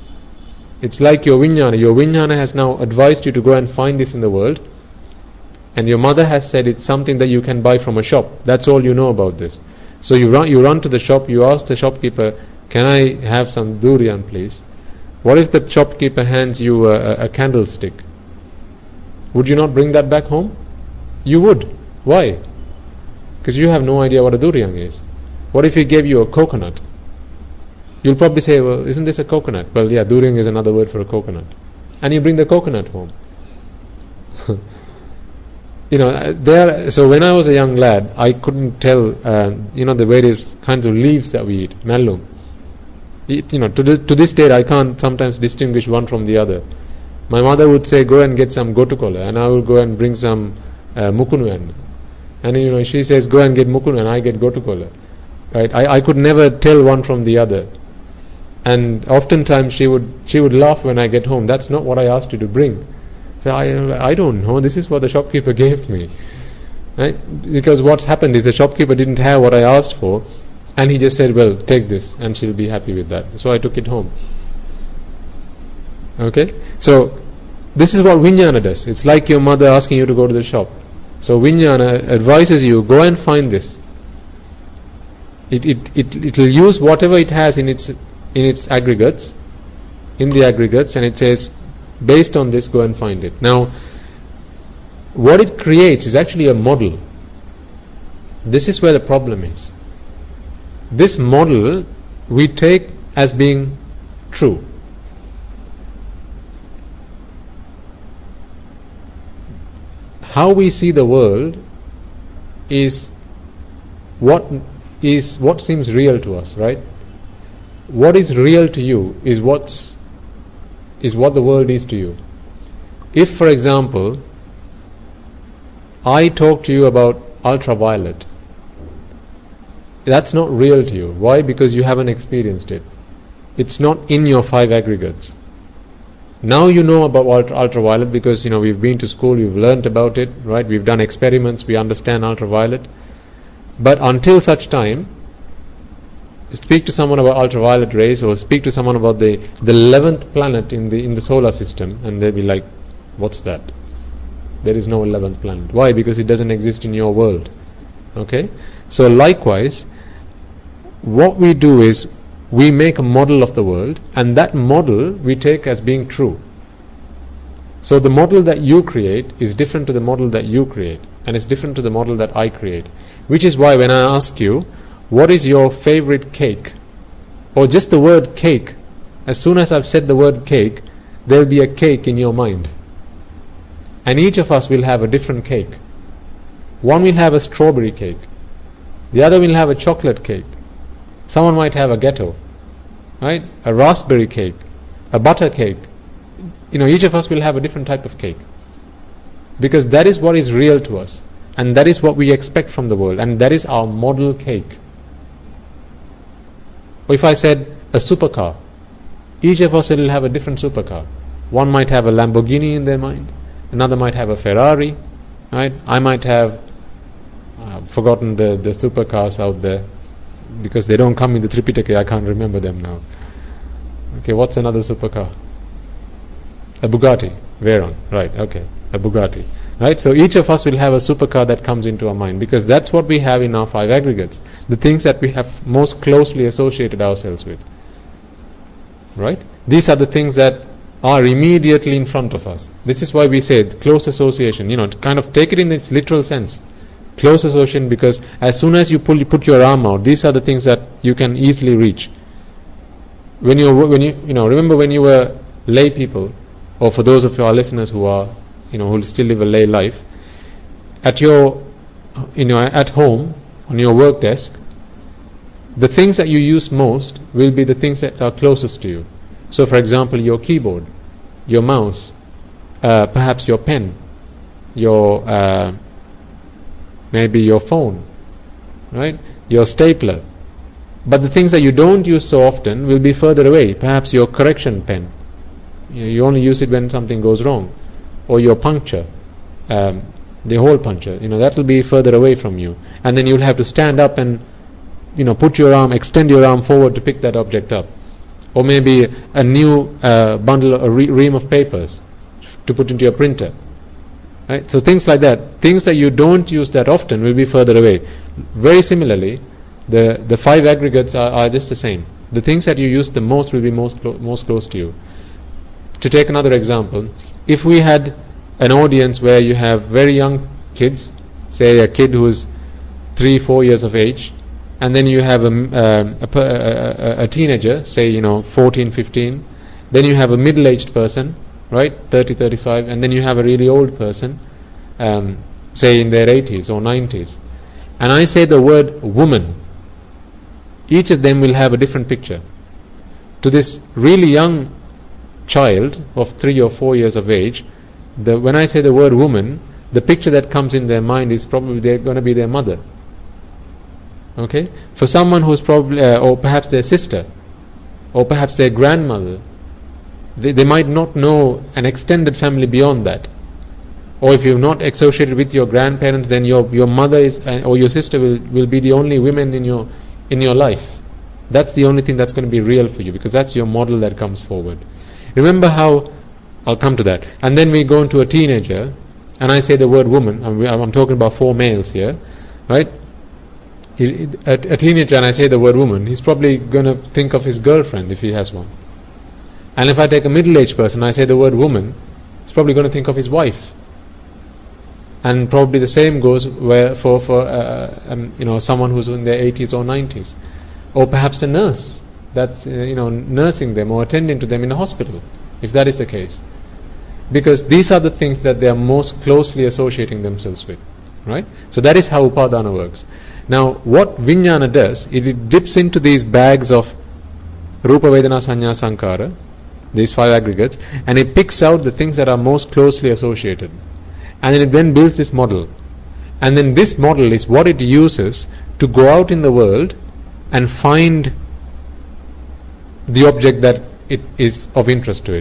It's like your Vijnana. Your Vijnana has now advised you to go and find this in the world. and your mother has said it's something that you can buy from a shop. That's all you know about this. So you run, you run to the shop, you ask the shopkeeper, can I have some durian please? What if the shopkeeper hands you a, a, a candlestick? Would you not bring that back home? You would. Why? Because you have no idea what a durian is. What if he gave you a coconut? You'll probably say, well, isn't this a coconut? Well, yeah, durian is another word for a coconut. And you bring the coconut home. You know, there. So when I was a young lad, I couldn't tell, uh, you know, the various kinds of leaves that we eat. Mallum. Eat, you know, to, the, to this day, I can't sometimes distinguish one from the other. My mother would say, go and get some gotukola, and I will go and bring some uh, mukunuan. And you know, she says, go and get mukunu, and I get gotukola. Right? I, I could never tell one from the other. And oftentimes she would she would laugh when I get home. That's not what I asked you to bring. So I I don't know. This is what the shopkeeper gave me. Right? Because what's happened is the shopkeeper didn't have what I asked for, and he just said, well, take this, and she'll be happy with that. So I took it home. Okay? So this is what Vijnana does. It's like your mother asking you to go to the shop. So Vijnana advises you, go and find this. It it it it will use whatever it has in its in its aggregates, in the aggregates, and it says, based on this, go and find it. Now, what it creates is actually a model. This is where the problem is. This model we take as being true. How we see the world is what is what seems real to us, right? What is real to you is what's is what the world is to you. If, for example, I talk to you about ultraviolet, that's not real to you. Why? Because you haven't experienced it. It's not in your five aggregates. Now you know about ultra, ultraviolet because you know we've been to school, we've learnt about it, right? We've done experiments, we understand ultraviolet. But until such time, speak to someone about ultraviolet rays, or speak to someone about the the eleventh planet in the in the solar system, and they'll be like, "What's that?" There is no eleventh planet. Why? Because it doesn't exist in your world. Okay. So likewise, what we do is we make a model of the world, and that model we take as being true. So the model that you create is different to the model that you create, and it's different to the model that I create. Which is why when I ask you, what is your favorite cake? Or just the word cake, as soon as I've said the word cake, there will be a cake in your mind. And each of us will have a different cake. One will have a strawberry cake. The other will have a chocolate cake. Someone might have a ghetto, right? A raspberry cake, a butter cake. You know, each of us will have a different type of cake. Because that is what is real to us. And that is what we expect from the world. And that is our model cake. Or if I said a supercar, each of us will have a different supercar. One might have a Lamborghini in their mind. Another might have a Ferrari. Right? I might have I've forgotten the, the supercars out there. Because they don't come in the Tripitaka, I can't remember them now. Okay, what's another supercar? A Bugatti. Veyron. Right, okay. A Bugatti. Right, so each of us will have a supercar that comes into our mind, because that's what we have in our five aggregates, the things that we have most closely associated ourselves with. Right? These are the things that are immediately in front of us. This is why we say close association, you know, to kind of take it in its literal sense. Close association, because as soon as you pull, you put your arm out, these are the things that you can easily reach. When you when you you know, remember when you were lay people, or for those of our listeners who are you know, who still live a lay life, at your, you know, at home, on your work desk, the things that you use most will be the things that are closest to you. So, for example, your keyboard, your mouse, uh, perhaps your pen, your uh, maybe your phone, right? Your stapler. But the things that you don't use so often will be further away. Perhaps your correction pen. You know, you only use it when something goes wrong. Or your puncture, um, the hole puncher, you know, that will be further away from you. And then you'll have to stand up and, you know, put your arm, extend your arm forward to pick that object up. Or maybe a new uh, bundle, a re- ream of papers to put into your printer. Right? So things like that, things that you don't use that often will be further away. Very similarly, the, the five aggregates are, are just the same. The things that you use the most will be most, clo- most close to you. To take another example, if we had an audience where you have very young kids, say a kid who is three, four years of age, and then you have a, um, a, a, a teenager, say, you know, fourteen, fifteen, then you have a middle-aged person, right, thirty, thirty-five, and then you have a really old person, um, say in their eighties or nineties. And I say the word woman, each of them will have a different picture. To this really young child of three or four years of age, the, when I say the word woman, the picture that comes in their mind is probably they're going to be their mother. Okay? For someone who's probably, uh, or perhaps their sister, or perhaps their grandmother, they, they might not know an extended family beyond that. Or if you're not associated with your grandparents, then your your mother is, uh, or your sister will, will be the only women in your in your life. That's the only thing that's going to be real for you, because that's your model that comes forward. Remember how, I'll come to that. And then we go into a teenager, and I say the word woman, I'm, I'm talking about four males here, right? He, a, a teenager, and I say the word woman, he's probably going to think of his girlfriend if he has one. And if I take a middle-aged person, I say the word woman, he's probably going to think of his wife. And probably the same goes where for for uh, um, you know, someone who's in their eighties or nineties, or perhaps a nurse that's uh, you know nursing them or attending to them in a hospital, if that is the case, because these are the things that they are most closely associating themselves with, right? So that is how Upadana works. Now, what Vijnana does, it, it dips into these bags of Rupa, Vedana, Sanya, Sankara, these five aggregates, and it picks out the things that are most closely associated. And then it then builds this model. And then this model is what it uses to go out in the world and find the object that it is of interest to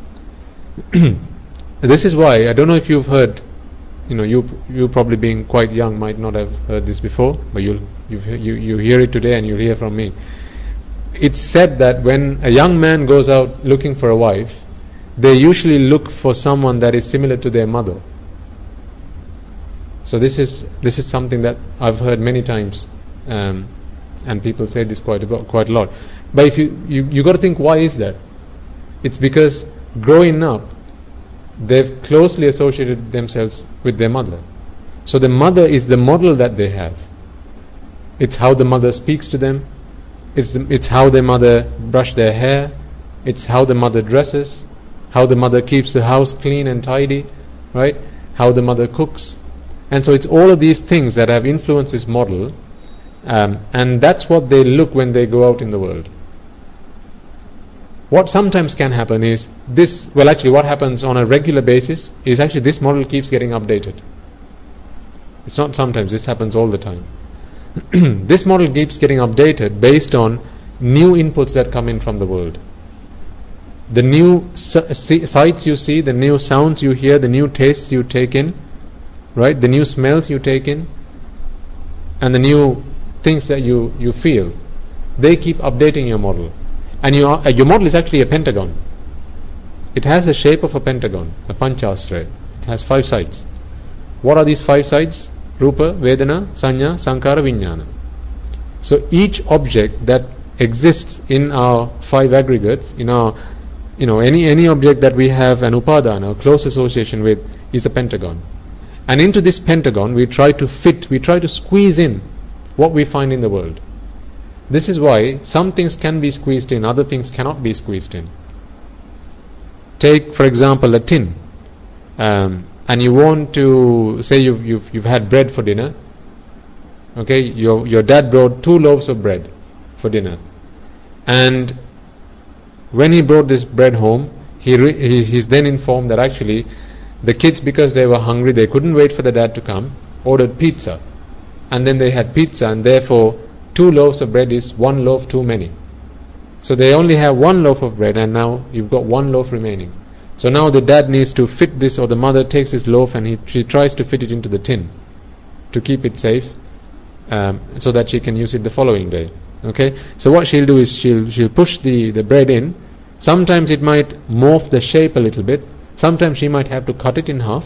it. This is why, I don't know if you've heard, you know, you you probably being quite young might not have heard this before, but you'll you you you hear it today and you'll hear from me. It's said that when a young man goes out looking for a wife, they usually look for someone that is similar to their mother. So this is this is something that I've heard many times, um, and people say this quite a quite a lot. But if you you you got to think, why is that? It's because growing up, they've closely associated themselves with their mother. So the mother is the model that they have. It's how the mother speaks to them. It's the, it's how their mother brush their hair. It's how the mother dresses. How the mother keeps the house clean and tidy, right? How the mother cooks. And so it's all of these things that have influenced this model, um, and that's what they look when they go out in the world. What sometimes can happen is this, well actually what happens on a regular basis is actually this model keeps getting updated. It's not sometimes, this happens all the time. This model keeps getting updated based on new inputs that come in from the world. The new sights you see, the new sounds you hear, the new tastes you take in, right? The new smells you take in, and the new things that you, you feel, they keep updating your model. And your, uh, your model is actually a pentagon. It has the shape of a pentagon, a panchastra. It has five sides. What are these five sides? Rupa, Vedana, Sanya, Sankara, Vijnana. So each object that exists in our five aggregates, in our, you know, any any object that we have an upadana, a close association with, is a pentagon. And into this pentagon we try to fit, we try to squeeze in what we find in the world. This is why some things can be squeezed in, other things cannot be squeezed in. Take, for example, a tin, um, and you want to say you've you've you've had bread for dinner. Okay, your your dad brought two loaves of bread for dinner, and when he brought this bread home, he, re- he he's then informed that actually the kids, because they were hungry, they couldn't wait for the dad to come, ordered pizza, and then they had pizza, and therefore two loaves of bread is one loaf too many. So they only have one loaf of bread, and now you've got one loaf remaining. So now the dad needs to fit this, or the mother takes this loaf and he, she tries to fit it into the tin to keep it safe, um, so that she can use it the following day. Okay, so what she'll do is she'll she'll push the, the bread in. Sometimes it might morph the shape a little bit. Sometimes she might have to cut it in half,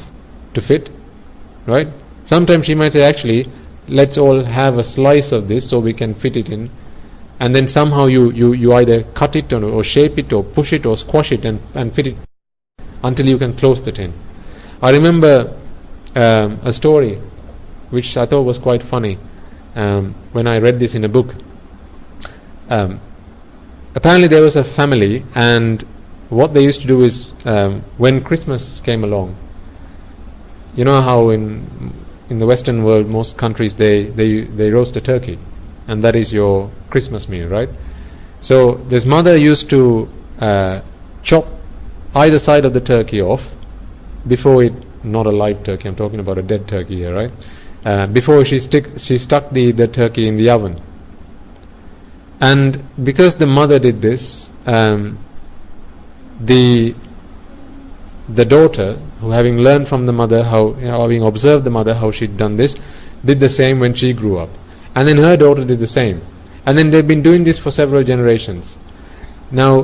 to fit, right? Sometimes she might say, actually, let's all have a slice of this so we can fit it in. And then somehow you, you, you either cut it or, or shape it or push it or squash it and, and fit it until you can close the tin. I remember um, a story which I thought was quite funny um, when I read this in a book. Um, apparently there was a family, and what they used to do is um, when Christmas came along, you know how in in the Western world most countries they, they, they roast a turkey, and that is your Christmas meal, right? So this mother used to uh, chop either side of the turkey off before it, not a live turkey, I'm talking about a dead turkey here, right? Uh, before she stick she stuck the, the turkey in the oven. And because the mother did this, um, the the daughter, who having learned from the mother how, having observed the mother how she'd done this, did the same when she grew up. And then her daughter did the same. And then they've been doing this for several generations. Now,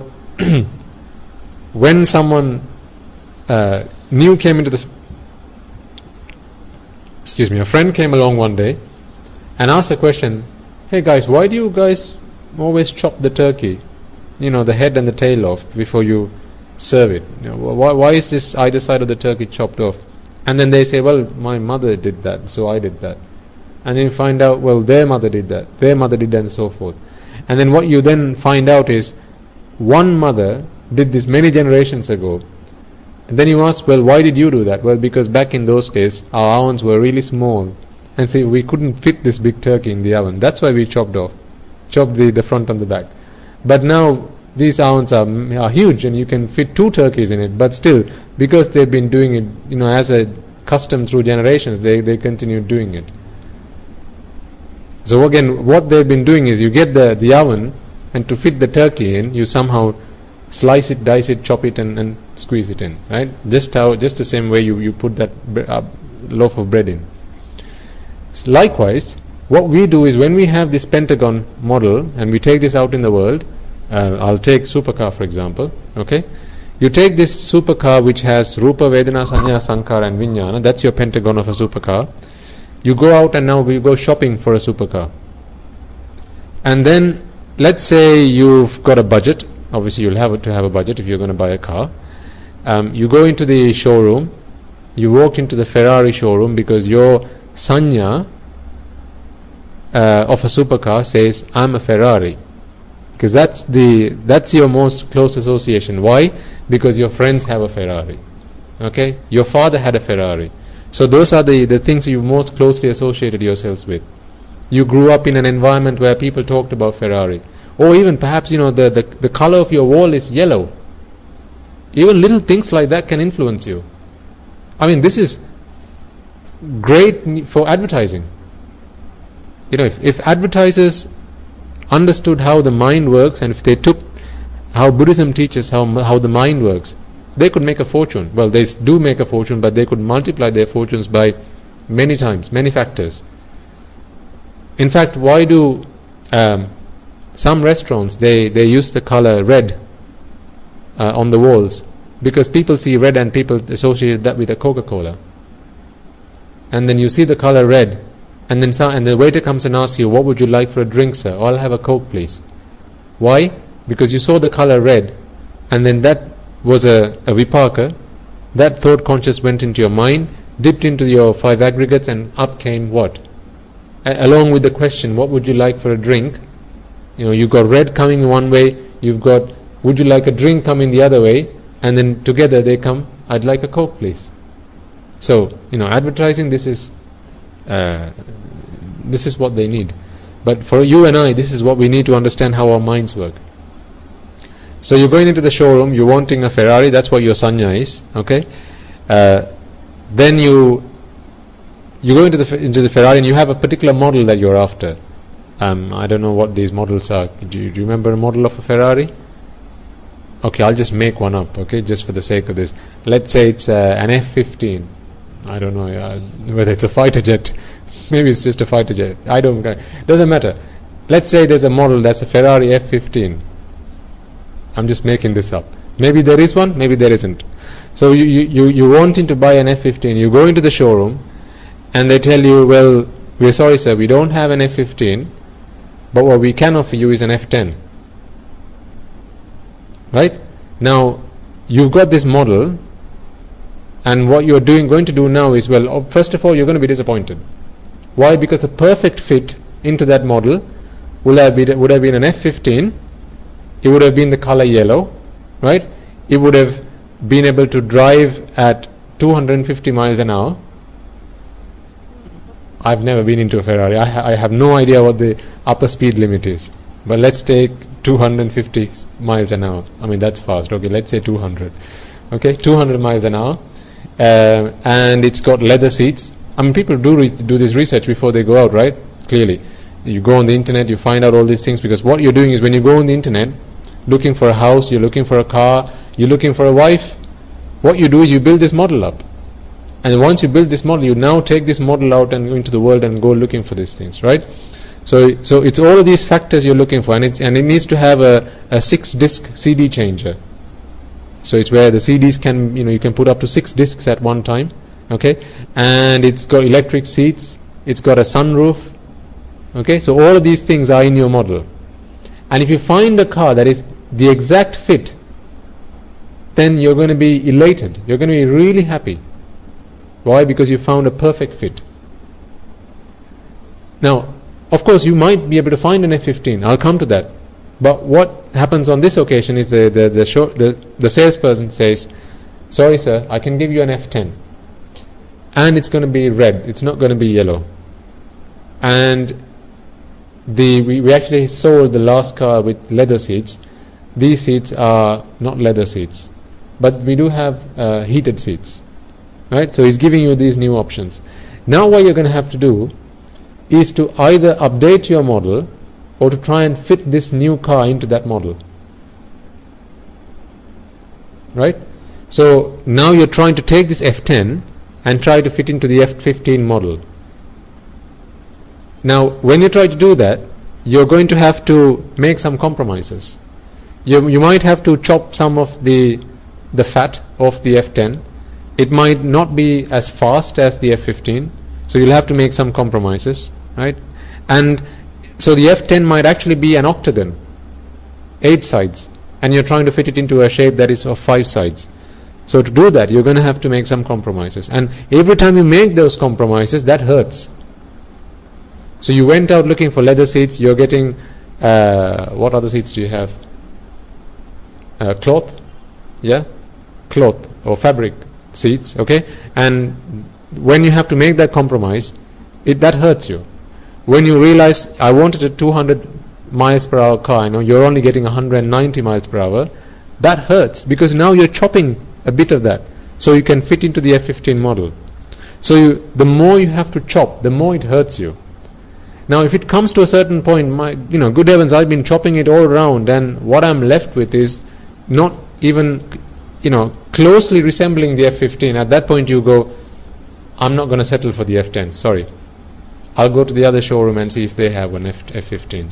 when someone uh, new came into the, f- excuse me, a friend came along one day and asked the question, hey guys, why do you guys always chop the turkey, you know, the head and the tail off before you serve it? You know, why, why is this either side of the turkey chopped off? And then they say, well, my mother did that, so I did that. And then you find out, well, their mother did that, their mother did that, and so forth. And then what you then find out is, one mother did this many generations ago. And then you ask, well, why did you do that? Well, because back in those days, our ovens were really small, and so we couldn't fit this big turkey in the oven. That's why we chopped off, chopped the, the front and the back. But now these ovens are, are huge, and you can fit two turkeys in it. But still, because they've been doing it, you know, as a custom through generations, they they continue doing it. So again, what they've been doing is, you get the the oven, and to fit the turkey in, you somehow slice it, dice it, chop it, and, and squeeze it in, right? Just how, just the same way you, you put that bre- uh, loaf of bread in. So likewise, what we do is, when we have this pentagon model and we take this out in the world, uh, I'll take supercar for example, okay? You take this supercar which has Rupa, Vedana, Sanya, Sankara and Vijnana, that's your pentagon of a supercar. You go out and now we go shopping for a supercar. And then, let's say you've got a budget. Obviously you'll have to have a budget if you're going to buy a car. Um, you go into the showroom, you walk into the Ferrari showroom because your Sanya uh, of a supercar says, I'm a Ferrari. Because that's the that's your most close association. Why? Because your friends have a Ferrari. Okay? Your father had a Ferrari. So those are the, the things you've most closely associated yourselves with. You grew up in an environment where people talked about Ferrari. Or even perhaps, you know, the, the, the color of your wall is yellow. Even little things like that can influence you. I mean, this is great for advertising. You know, if, if advertisers understood how the mind works, and if they took how Buddhism teaches how how the mind works, they could make a fortune. Well, they do make a fortune, but they could multiply their fortunes by many times, many factors. In fact, why do um, some restaurants, they, they use the color red uh, on the walls? Because people see red and people associate that with a Coca-Cola. And then you see the color red, and then some, and the waiter comes and asks you, what would you like for a drink, sir? Oh, I'll have a Coke, please. Why? Because you saw the color red, and then that was a, a vipaka, that thought conscious went into your mind, dipped into your five aggregates, and up came what? A- along with the question, what would you like for a drink? You know, you've got red coming one way, you've got, would you like a drink coming the other way, and then together they come, I'd like a Coke, please. So, you know, advertising, this is uh, this is what they need. But for you and I, this is what we need to understand how our minds work. So you're going into the showroom, you're wanting a Ferrari, that's what your sanya is, okay? Uh, then you you go into the into the Ferrari and you have a particular model that you're after. Um, I don't know what these models are. Do you, do you remember a model of a Ferrari? Okay, I'll just make one up, okay, just for the sake of this. Let's say it's uh, an F fifteen. I don't know uh, whether it's a fighter jet. Maybe it's just a fighter jet. I don't know. Doesn't matter. Let's say there's a model that's a Ferrari F fifteen. I'm just making this up. Maybe there is one, maybe there isn't. So you, you, you, you wanting to buy an F fifteen, you go into the showroom and they tell you, well, we're sorry sir, we don't have an F fifteen, but what we can offer you is an F ten. Right? Now, you've got this model, and what you're doing, going to do now is, well, first of all, you're going to be disappointed. Why? Because the perfect fit into that model would have been, would have been an F fifteen. It would have been the color yellow, right? It would have been able to drive at two hundred fifty miles an hour. I've never been into a Ferrari. I, ha- I have no idea what the upper speed limit is. But let's take two hundred fifty miles an hour. I mean, that's fast. Okay, let's say two hundred. Okay, two hundred miles an hour. Uh, and it's got leather seats. I mean, people do re- do this research before they go out, right? Clearly. You go on the internet, you find out all these things, because what you're doing is when you go on the internet, looking for a house, you're looking for a car, you're looking for a wife, what you do is you build this model up. And once you build this model, you now take this model out and go into the world and go looking for these things, right? So so it's all of these factors you're looking for, and it, and it needs to have a, a six-disc C D changer. So it's where the C Ds can, you know, you can put up to six discs at one time, okay? And it's got electric seats, it's got a sunroof, okay? So all of these things are in your model. And if you find a car that is the exact fit, then you're going to be elated. You're going to be really happy. Why? Because you found a perfect fit. Now, of course, you might be able to find an F fifteen. I'll come to that. But what happens on this occasion is the the the, show, the the salesperson says, "Sorry, sir, I can give you an F ten, and it's going to be red. It's not going to be yellow." And the we, we actually sold the last car with leather seats. These seats are not leather seats, but we do have uh, heated seats, right? So he's giving you these new options. Now what you're going to have to do is to either update your model or to try and fit this new car into that model, right? So now you're trying to take this F ten and try to fit into the F fifteen model. Now when you try to do that, you're going to have to make some compromises. You, you might have to chop some of the the fat off the F ten. It might not be as fast as the F fifteen, so you'll have to make some compromises, right? And so the F ten might actually be an octagon, eight sides, and you're trying to fit it into a shape that is of five sides. So to do that, you're going to have to make some compromises, and every time you make those compromises, that hurts. So you went out looking for leather seats, you're getting uh, what other seats do you have? Uh, cloth, yeah, cloth or fabric seats, okay. And when you have to make that compromise, it that hurts you. When you realize I wanted a two hundred miles per hour car, you know, you're only getting one hundred ninety miles per hour, that hurts because now you're chopping a bit of that so you can fit into the F fifteen model. So you, the more you have to chop, the more it hurts you. Now if it comes to a certain point, my, you know, good heavens, I've been chopping it all around, and what I'm left with is not even, you know, closely resembling the F fifteen. At that point you go, I'm not going to settle for the F ten, sorry. I'll go to the other showroom and see if they have an F fifteen.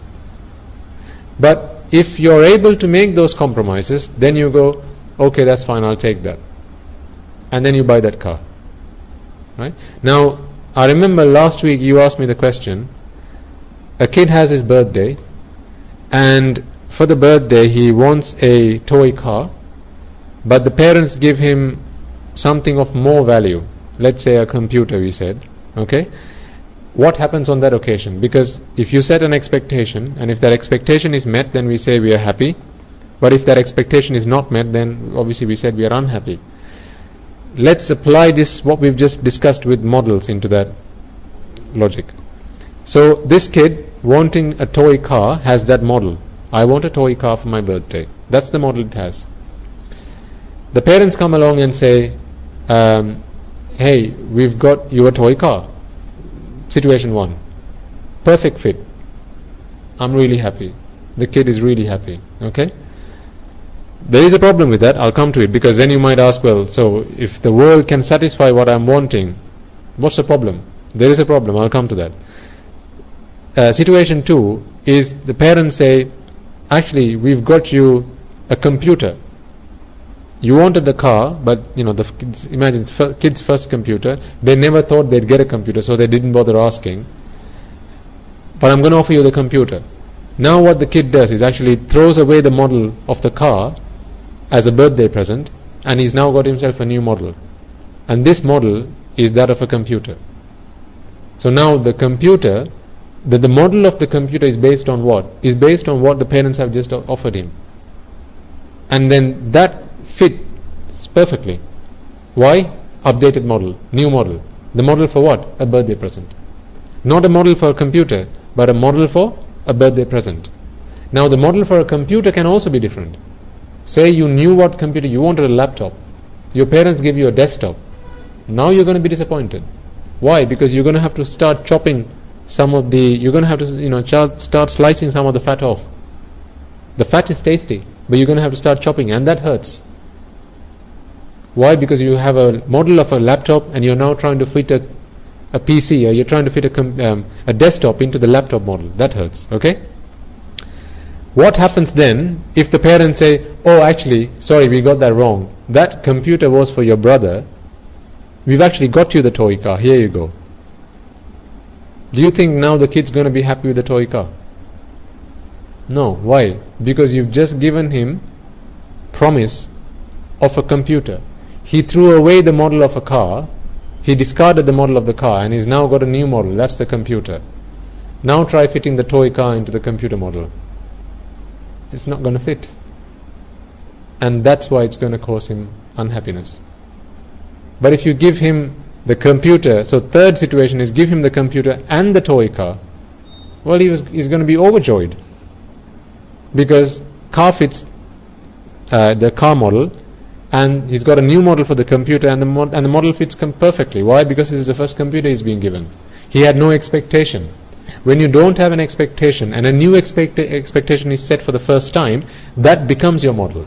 But if you're able to make those compromises, then you go, okay, that's fine, I'll take that. And then you buy that car. Right? Now, I remember last week you asked me the question, a kid has his birthday, and for the birthday he wants a toy car, but the parents give him something of more value, let's say a computer, we said, okay? What happens on that occasion? Because if you set an expectation, and if that expectation is met, then we say we are happy, but if that expectation is not met, then obviously we said we are unhappy. Let's apply this, what we've just discussed with models, into that logic. So this kid wanting a toy car has that model. I want a toy car for my birthday. That's the model it has. The parents come along and say, um, hey, we've got you a toy car. Situation one. Perfect fit. I'm really happy. The kid is really happy. Okay? There is a problem with that. I'll come to it, because then you might ask, well, so if the world can satisfy what I'm wanting, what's the problem? There is a problem. I'll come to that. Uh, situation two is the parents say, actually, we've got you a computer. You wanted the car, but you know the kids, imagine it's f- kids' first computer. They never thought they'd get a computer, so they didn't bother asking. But I'm going to offer you the computer. Now what the kid does is actually throws away the model of the car as a birthday present, and he's now got himself a new model. And this model is that of a computer. So now the computer, the, the model of the computer is based on what? Is based on what the parents have just offered him. And then that fits perfectly. Why? Updated model, new model. The model for what? A birthday present. Not a model for a computer, but a model for a birthday present. Now the model for a computer can also be different. Say you knew what computer, you wanted a laptop. Your parents give you a desktop. Now you're going to be disappointed. Why? Because you're going to have to start chopping some of the, you're going to have to, you know, start slicing some of the fat off. The fat is tasty, but you're going to have to start chopping, and that hurts. Why? Because you have a model of a laptop and you're now trying to fit a, a P C, or you're trying to fit a, com, um, a desktop into the laptop model. That hurts, okay? What happens then if the parents say, oh actually, sorry, we got that wrong. That computer was for your brother. We've actually got you the toy car. Here you go. Do you think now the kid's going to be happy with the toy car? No. Why? Because you've just given him promise of a computer. He threw away the model of a car. He discarded the model of the car and he's now got a new model. That's the computer. Now try fitting the toy car into the computer model. It's not going to fit. And that's why it's going to cause him unhappiness. But if you give him the computer, so third situation is give him the computer and the toy car, well, he was, he's going to be overjoyed. Because car fits uh, the car model, and he's got a new model for the computer, and the, mod- and the model fits com- perfectly. Why? Because this is the first computer he's being given. He had no expectation. When you don't have an expectation, and a new expect- expectation is set for the first time, that becomes your model.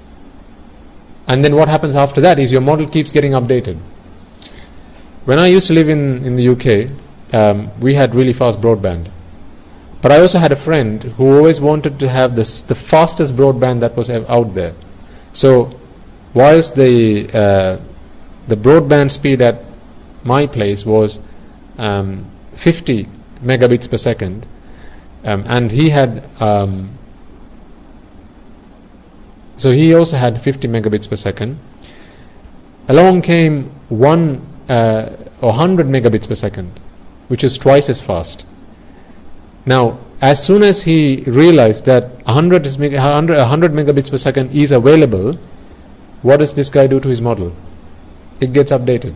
And then what happens after that is your model keeps getting updated. When I used to live in, in the U K, um, we had really fast broadband. But I also had a friend who always wanted to have this, the fastest broadband that was out there. So whilst the uh, the broadband speed at my place was um, fifty megabits per second, um, and he had um, so he also had fifty megabits per second. Along came one uh, or one hundred megabits per second, which is twice as fast. Now, as soon as he realized that one hundred, one hundred megabits per second is available, what does this guy do to his model? It gets updated.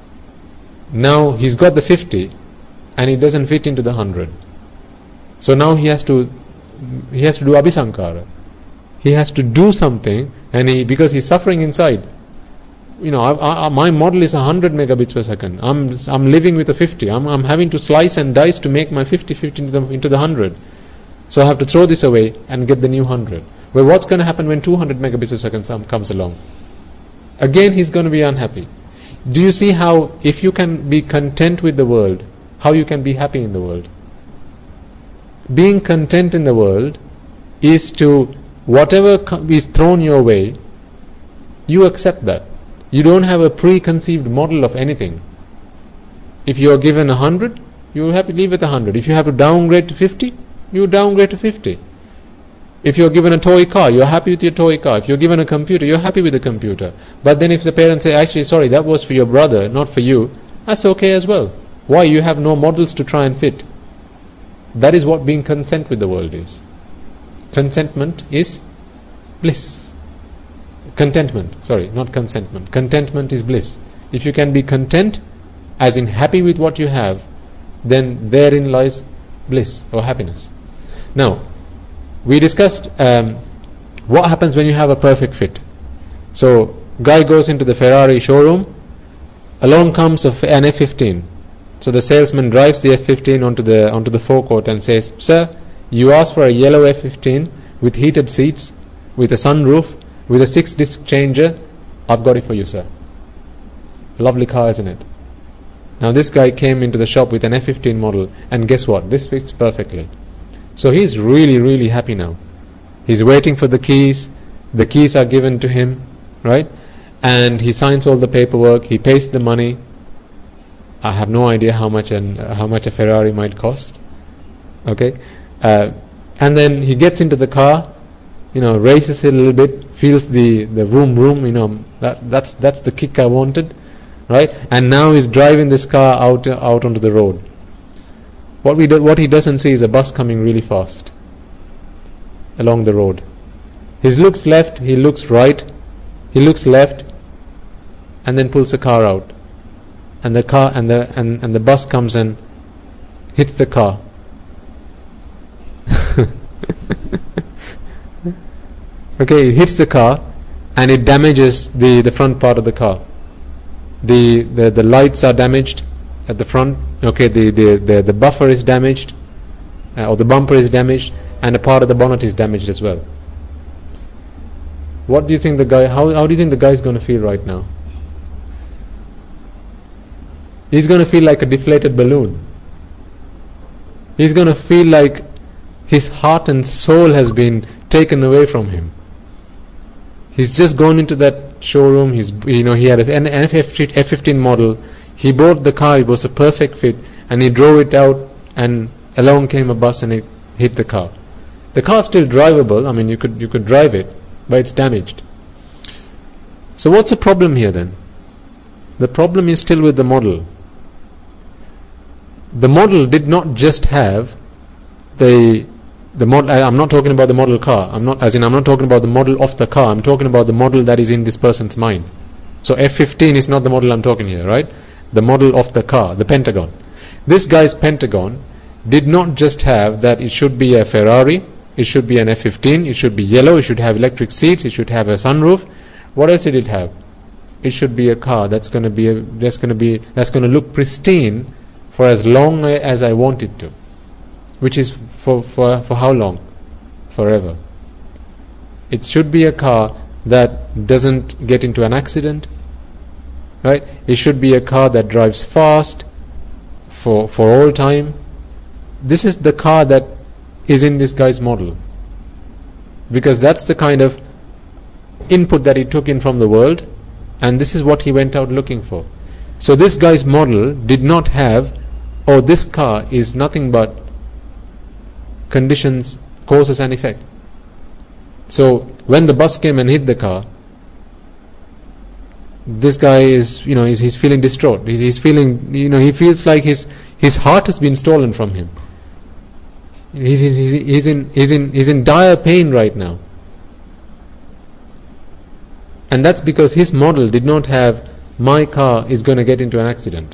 Now he's got the fifty, and it doesn't fit into the one hundred. So now he has to he has to do abhisankara. He has to do something, and he because he's suffering inside. You know, I, I, my model is one hundred megabits per second. I'm I'm living with a fifty. I'm I'm having to slice and dice to make my fifty fit into the into the one hundred. So I have to throw this away and get the new one hundred. Well, what's going to happen when two hundred megabits per second comes along? Again, he's going to be unhappy. Do you see how, if you can be content with the world, how you can be happy in the world? Being content in the world is to, whatever is thrown your way, you accept that. You don't have a preconceived model of anything. If you are given a hundred, you are happy to leave with a hundred. If you have to downgrade to fifty, you downgrade to fifty. If you are given a toy car, you are happy with your toy car. If you are given a computer, you are happy with the computer. But then if the parents say, actually, sorry, that was for your brother, not for you, that's okay as well. Why? You have no models to try and fit. That is what being content with the world is. Contentment is bliss. Contentment, sorry, not consentment. Contentment is bliss. If you can be content, as in happy with what you have, then therein lies bliss or happiness. Now, we discussed um, what happens when you have a perfect fit. So, guy goes into the Ferrari showroom, along comes an F fifteen. So the salesman drives the F fifteen onto the onto the forecourt and says, "Sir, you asked for a yellow F fifteen with heated seats, with a sunroof, with a six-disc changer. I've got it for you, sir. Lovely car, isn't it?" Now this guy came into the shop with an F fifteen model, and guess what? This fits perfectly. So he's really, really happy now. He's waiting for the keys. The keys are given to him. right? And he signs all the paperwork, he pays the money. I have no idea how much and uh, how much a Ferrari might cost. Okay, uh, and then he gets into the car, you know, races it a little bit, feels the the vroom vroom, you know, that that's that's the kick I wanted, right? And now he's driving this car out uh, out onto the road. What we do, what he doesn't see is a bus coming really fast along the road. He looks left, he looks right, he looks left, and then pulls the car out. And the car and the and, and the bus comes and hits the car. Okay, it hits the car and it damages the, the front part of the car. The, the the lights are damaged at the front. Okay, the the, the, the buffer is damaged, uh, or the bumper is damaged, and a part of the bonnet is damaged as well. What do you think the guy? How how do you think the guy is going to feel right now? He's going to feel like a deflated balloon. He's going to feel like his heart and soul has been taken away from him. He's just gone into that showroom. He's, you know, he had an F fifteen model. He bought the car. It was a perfect fit, and he drove it out. And along came a bus, and it hit the car. The car's still drivable. I mean, you could you could drive it, but it's damaged. So what's the problem here then? The problem is still with the model. The model did not just have the the model. I'm not talking about the model car. I'm not, as in, I'm not talking about the model of the car. I'm talking about the model that is in this person's mind. So F fifteen is not the model I'm talking here, right? The model of the car, the Pentagon. This guy's Pentagon did not just have that it should be a Ferrari, it should be an F fifteen, it should be yellow, it should have electric seats, it should have a sunroof. What else did it have? It should be a car that's going to be a, that's going to be that's going to look pristine for as long as I want it to. Which is for, for, for how long? Forever. It should be a car that doesn't get into an accident, right? It should be a car that drives fast for for all time. This is the car that is in this guy's model, because that's the kind of input that he took in from the world, and this is what he went out looking for. So this guy's model did not have, oh, this car is nothing but conditions, causes and effect. So when the bus came and hit the car, this guy is, you know, he's, he's feeling distraught. He's, he's feeling, you know, he feels like his his heart has been stolen from him. He's he's, he's, he's in he's in he's in dire pain right now. And that's because his model did not have, my car is going to get into an accident.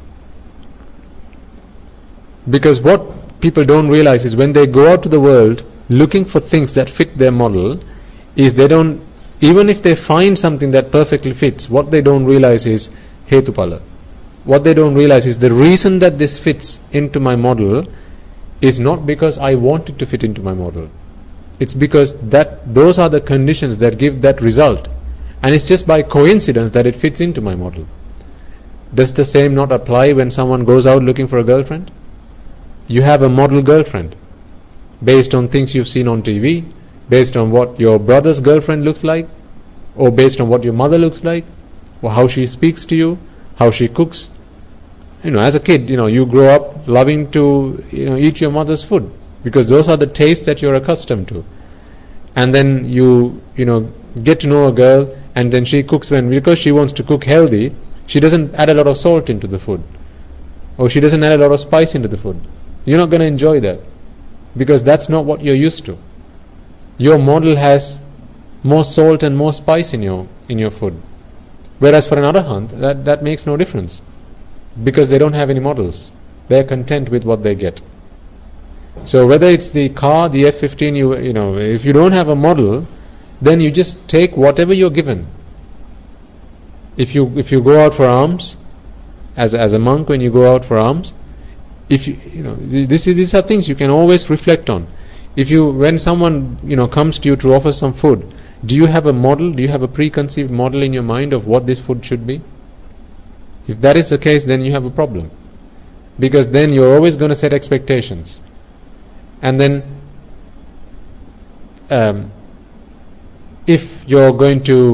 Because what people don't realize is, when they go out to the world looking for things that fit their model, is they don't, even if they find something that perfectly fits, what they don't realize is Hetupala. What they don't realize is the reason that this fits into my model is not because I want it to fit into my model. It's because that those are the conditions that give that result. And it's just by coincidence that it fits into my model. Does the same not apply when someone goes out looking for a girlfriend? You have a model girlfriend based on things you've seen on T V, based on what your brother's girlfriend looks like, or based on what your mother looks like, or how she speaks to you, how she cooks. You know, as a kid, you know, you grow up loving to, you know, eat your mother's food, because those are the tastes that you're accustomed to. And then you, you know, get to know a girl, and then she cooks when, because she wants to cook healthy, she doesn't add a lot of salt into the food, or she doesn't add a lot of spice into the food. You're not going to enjoy that, because that's not what you're used to. Your model has more salt and more spice in your in your food, whereas for another hand, that that makes no difference, because they don't have any models. They're content with what they get. So whether it's the car, the F fifteen, you you know, if you don't have a model, then you just take whatever you're given. If you if you go out for alms, as as a monk, when you go out for alms, if you you know this is, these are things you can always reflect on. If you when someone you know comes to you to offer some food, do you have a model? Do you have a preconceived model in your mind of what this food should be? If that is the case, then you have a problem, because then you're always going to set expectations, and then um, if you're going to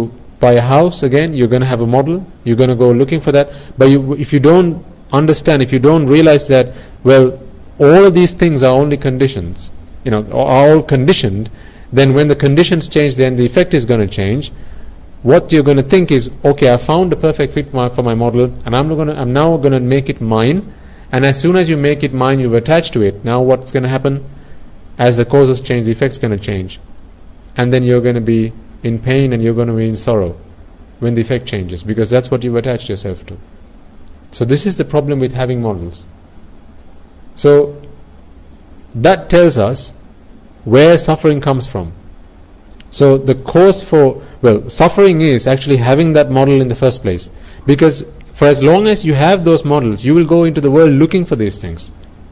buy a house, again, you're going to have a model, you're going to go looking for that. But you, if you don't understand, if you don't realize that, well, all of these things are only conditions, you know, are all conditioned, then when the conditions change, then the effect is going to change. What you're going to think is, okay, I found a perfect fit for my model, and I'm going to, I'm now going to make it mine. And as soon as you make it mine, you've attached to it. Now what's going to happen? As the causes change, the effect's going to change, and then you're going to be in pain and you're going to be in sorrow when the effect changes, because that's what you've attached yourself to. So this is the problem with having models. So that tells us where suffering comes from. So the cause for, well, suffering is actually having that model in the first place. Because for as long as you have those models, you will go into the world looking for these things.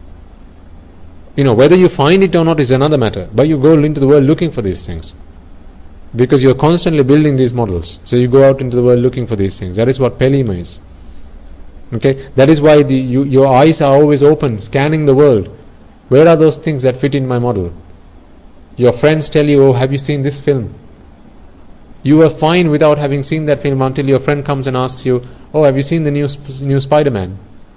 You know, whether you find it or not is another matter, but you go into the world looking for these things. Because you're constantly building these models. So you go out into the world looking for these things. That is what Pelima is. Okay? That is why the, you, your eyes are always open, scanning the world. Where are those things that fit in my model? Your friends tell you, oh, have you seen this film? You are fine without having seen that film until your friend comes and asks you, oh, have you seen the new new Spider-Man?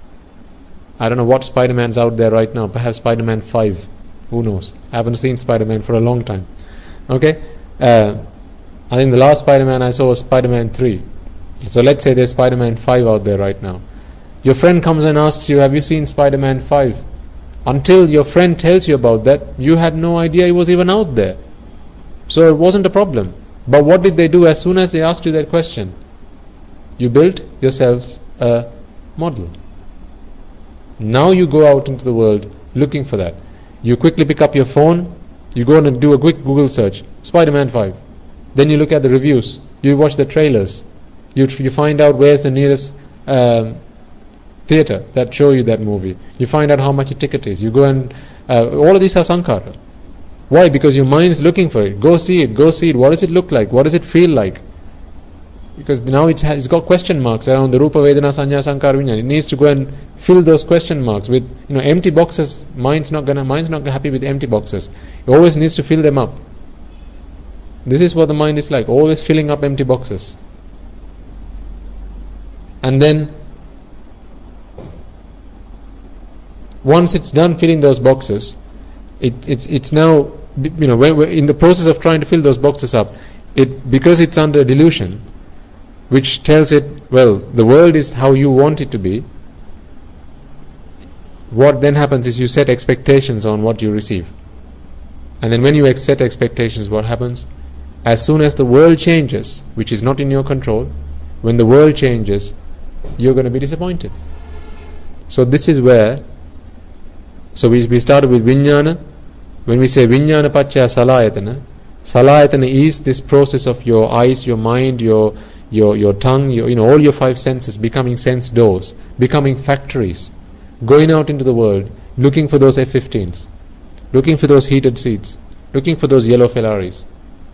I don't know what Spider-Man's out there right now. Perhaps Spider-Man five. Who knows? I haven't seen Spider-Man for a long time. Okay? Uh, I think the last Spider-Man I saw was Spider-Man three. So let's say there's Spider-Man five out there right now. Your friend comes and asks you, have you seen Spider-Man five? Until your friend tells you about that, you had no idea it was even out there. So it wasn't a problem. But what did they do as soon as they asked you that question? You built yourselves a model. Now you go out into the world looking for that. You quickly pick up your phone, you go and do a quick Google search, Spider-Man five. Then you look at the reviews, you watch the trailers, you you find out where's the nearest um, theatre that show you that movie. You find out how much a ticket is. You go and uh, all of these are sankhara. Why? Because your mind is looking for it. Go see it. Go see it. What does it look like? What does it feel like? Because now it's, it's got question marks around the Rupa, Vedana, Sanya, Sankara, Vijnana. It needs to go and fill those question marks with, you know, empty boxes. Mind's not gonna, mind's not happy with empty boxes. It always needs to fill them up. This is what the mind is like, always filling up empty boxes. And then, once it's done filling those boxes, it, it's it's now, you know, when we're in the process of trying to fill those boxes up, it because it's under delusion, which tells it, well, the world is how you want it to be. What then happens is you set expectations on what you receive. And then when you set expectations, what happens? As soon as the world changes, which is not in your control, when the world changes, you're going to be disappointed. So this is where, so we, we started with Vijnana. When we say Vijnana Pacchaya Salayatana, Salayatana is this process of your eyes, your mind, your your your tongue, your, you know, all your five senses becoming sense doors, becoming factories, going out into the world, looking for those F fifteens, looking for those heated seats, looking for those yellow Ferraris.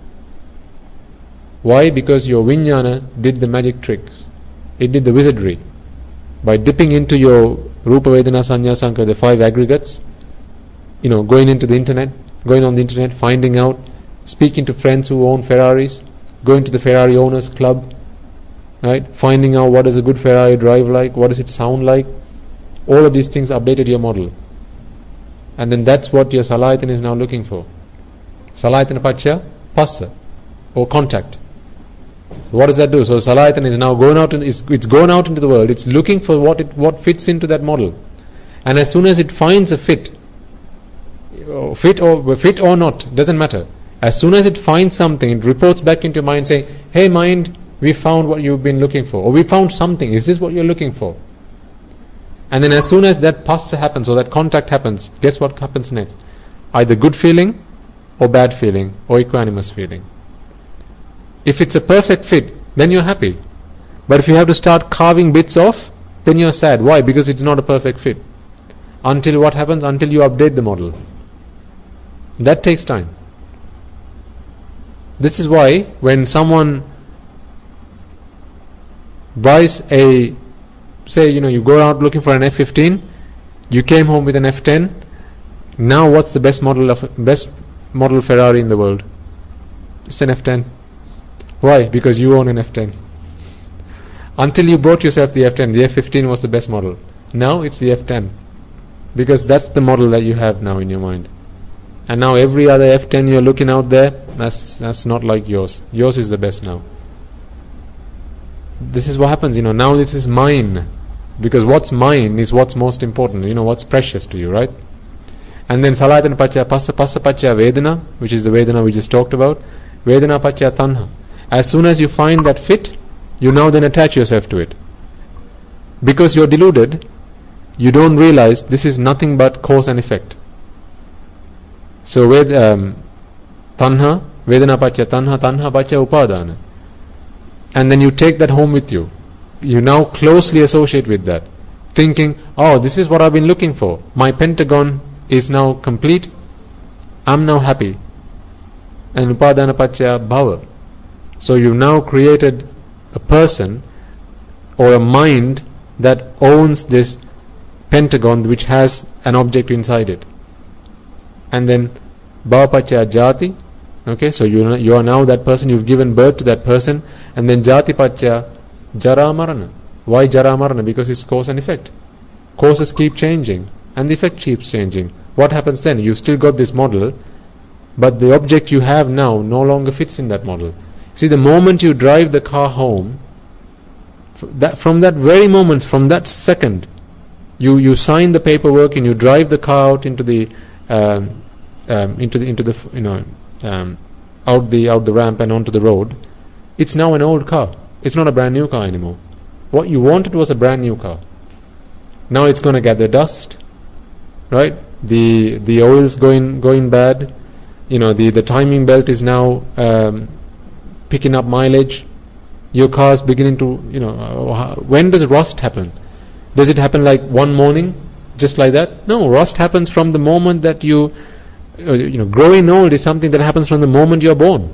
Why? Because your Vijnana did the magic tricks. It did the wizardry. By dipping into your Rupa, Vedana, Sanya, Sankara, the five aggregates, you know, going into the internet, going on the internet, finding out, speaking to friends who own Ferraris, going to the Ferrari owners club, right? Finding out what does a good Ferrari drive like, what does it sound like. All of these things updated your model. And then that's what your Salayatana is now looking for. Salayatana Pacchaya Passa, or contact. So what does that do? So Salayatana is now going out, in, it's, it's gone out into the world. It's looking for what it what fits into that model. And as soon as it finds a fit, fit or fit or not, doesn't matter. As soon as it finds something, it reports back into mind saying, hey mind, we found what you've been looking for. Or we found something. Is this what you're looking for? And then as soon as that passa happens, or that contact happens, guess what happens next? Either good feeling, or bad feeling, or equanimous feeling. If it's a perfect fit, then you're happy. But if you have to start carving bits off, then you're sad. Why? Because it's not a perfect fit. Until what happens? Until you update the model. That takes time. This is why when someone buys a, say, you know, you go out looking for an F fifteen, you came home with an F ten, now what's the best model of best model Ferrari in the world? It's an F ten. Why? Because you own an F ten. Until you bought yourself the F ten, the F fifteen was the best model. Now it's the F ten. Because that's the model that you have now in your mind. And now every other F ten you're looking out there, that's that's not like yours. Yours is the best now. This is what happens, you know, now this is mine. Because what's mine is what's most important, you know, what's precious to you, right? And then salayatana pacca passa, passa pacca vedana, which is the vedana we just talked about. Vedana pacca tanha. As soon as you find that fit, you now then attach yourself to it. Because you're deluded, you don't realize this is nothing but cause and effect. So ved um, tanha, vedana pacca tanha, tanha pacca upadana. And then you take that home with you. You now closely associate with that, thinking, oh, this is what I've been looking for. My pentagon is now complete. I'm now happy. And upadana pacca bhava. So you've now created a person or a mind that owns this pentagon which has an object inside it. And then bhava pacca jati. Okay, so you you are now that person, you've given birth to that person. And then jati pacca jara marana. Why jara marana? Because it's cause and effect. Causes keep changing and the effect keeps changing. What happens then? You've still got this model, but the object you have now no longer fits in that model. See, the moment you drive the car home, that from that very moment, from that second, you you sign the paperwork and you drive the car out into the um, um, into the into the you know um, out the out the ramp and onto the road. It's now an old car. It's not a brand new car anymore. What you wanted was a brand new car. Now it's going to gather dust, right? The the oil's going going bad. You know, the the timing belt is now um, picking up mileage. Your car's beginning to, you know, uh, when does rust happen? Does it happen like one morning, just like that? No, rust happens from the moment that you, uh, you know, growing old is something that happens from the moment you're born.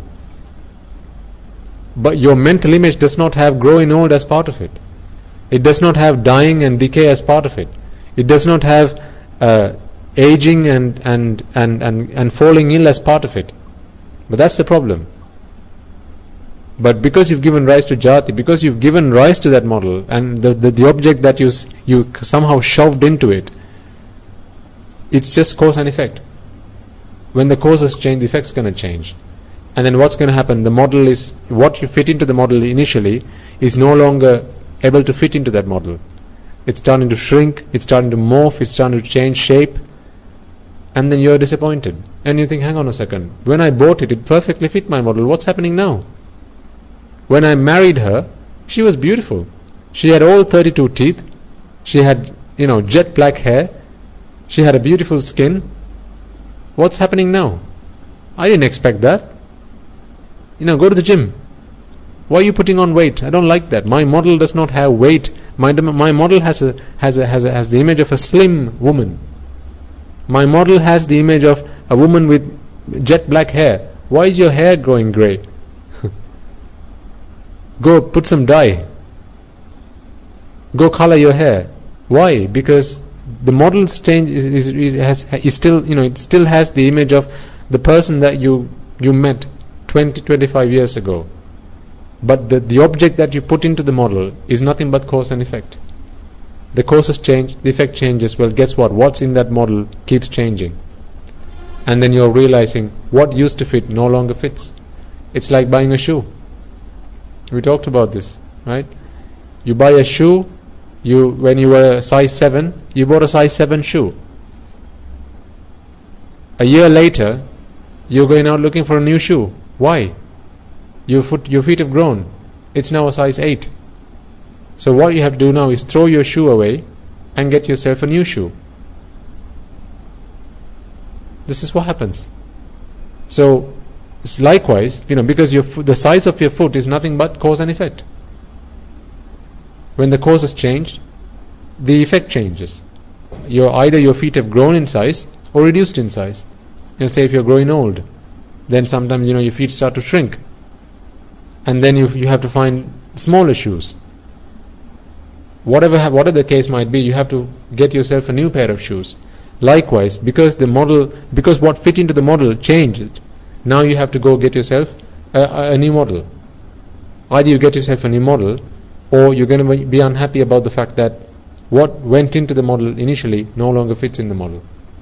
But your mental image does not have growing old as part of it. It does not have dying and decay as part of it. It does not have uh, aging and, and, and, and, and falling ill as part of it. But that's the problem. But because you've given rise to jati, because you've given rise to that model, and the, the, the object that you you somehow shoved into it, it's just cause and effect. When the causes change, the effect's going to change. And then what's going to happen? The model is, what you fit into the model initially is no longer able to fit into that model. It's starting to shrink, it's starting to morph, it's starting to change shape, and then you're disappointed. And you think, hang on a second, when I bought it, it perfectly fit my model. What's happening now? When I married her, she was beautiful. She had all thirty-two teeth. She had, you know, jet black hair. She had a beautiful skin. What's happening now? I didn't expect that. You know, go to the gym. Why are you putting on weight? I don't like that. My model does not have weight. My my model has a has a has a has the image of a slim woman. My model has the image of a woman with jet black hair. Why is your hair growing grey? Go put some dye. Go color your hair. Why? Because the model change is, is, is, has, is still, you know, it still has the image of the person that you you met twenty, twenty-five years ago. But the, the object that you put into the model is nothing but cause and effect. The causes change, the effect changes. Well, guess what? What's in that model keeps changing. And then you're realizing what used to fit no longer fits. It's like buying a shoe. We talked about this, right? You buy a shoe, you when you were a size seven, you bought a size seven shoe. A year later, you're going out looking for a new shoe. Why? Your foot, your feet have grown. It's now a size eight. So what you have to do now is throw your shoe away and get yourself a new shoe. This is what happens. So it's likewise, you know, because your fo- the size of your foot is nothing but cause and effect. When the cause has changed, the effect changes. You're either your feet have grown in size or reduced in size. You know, say if you're growing old, then sometimes, you know, your feet start to shrink, and then you you have to find smaller shoes. Whatever ha- whatever the case might be, you have to get yourself a new pair of shoes. Likewise, because the model, because what fit into the model changed, now you have to go get yourself a, a new model. Either you get yourself a new model, or you're going to be unhappy about the fact that what went into the model initially no longer fits in the model.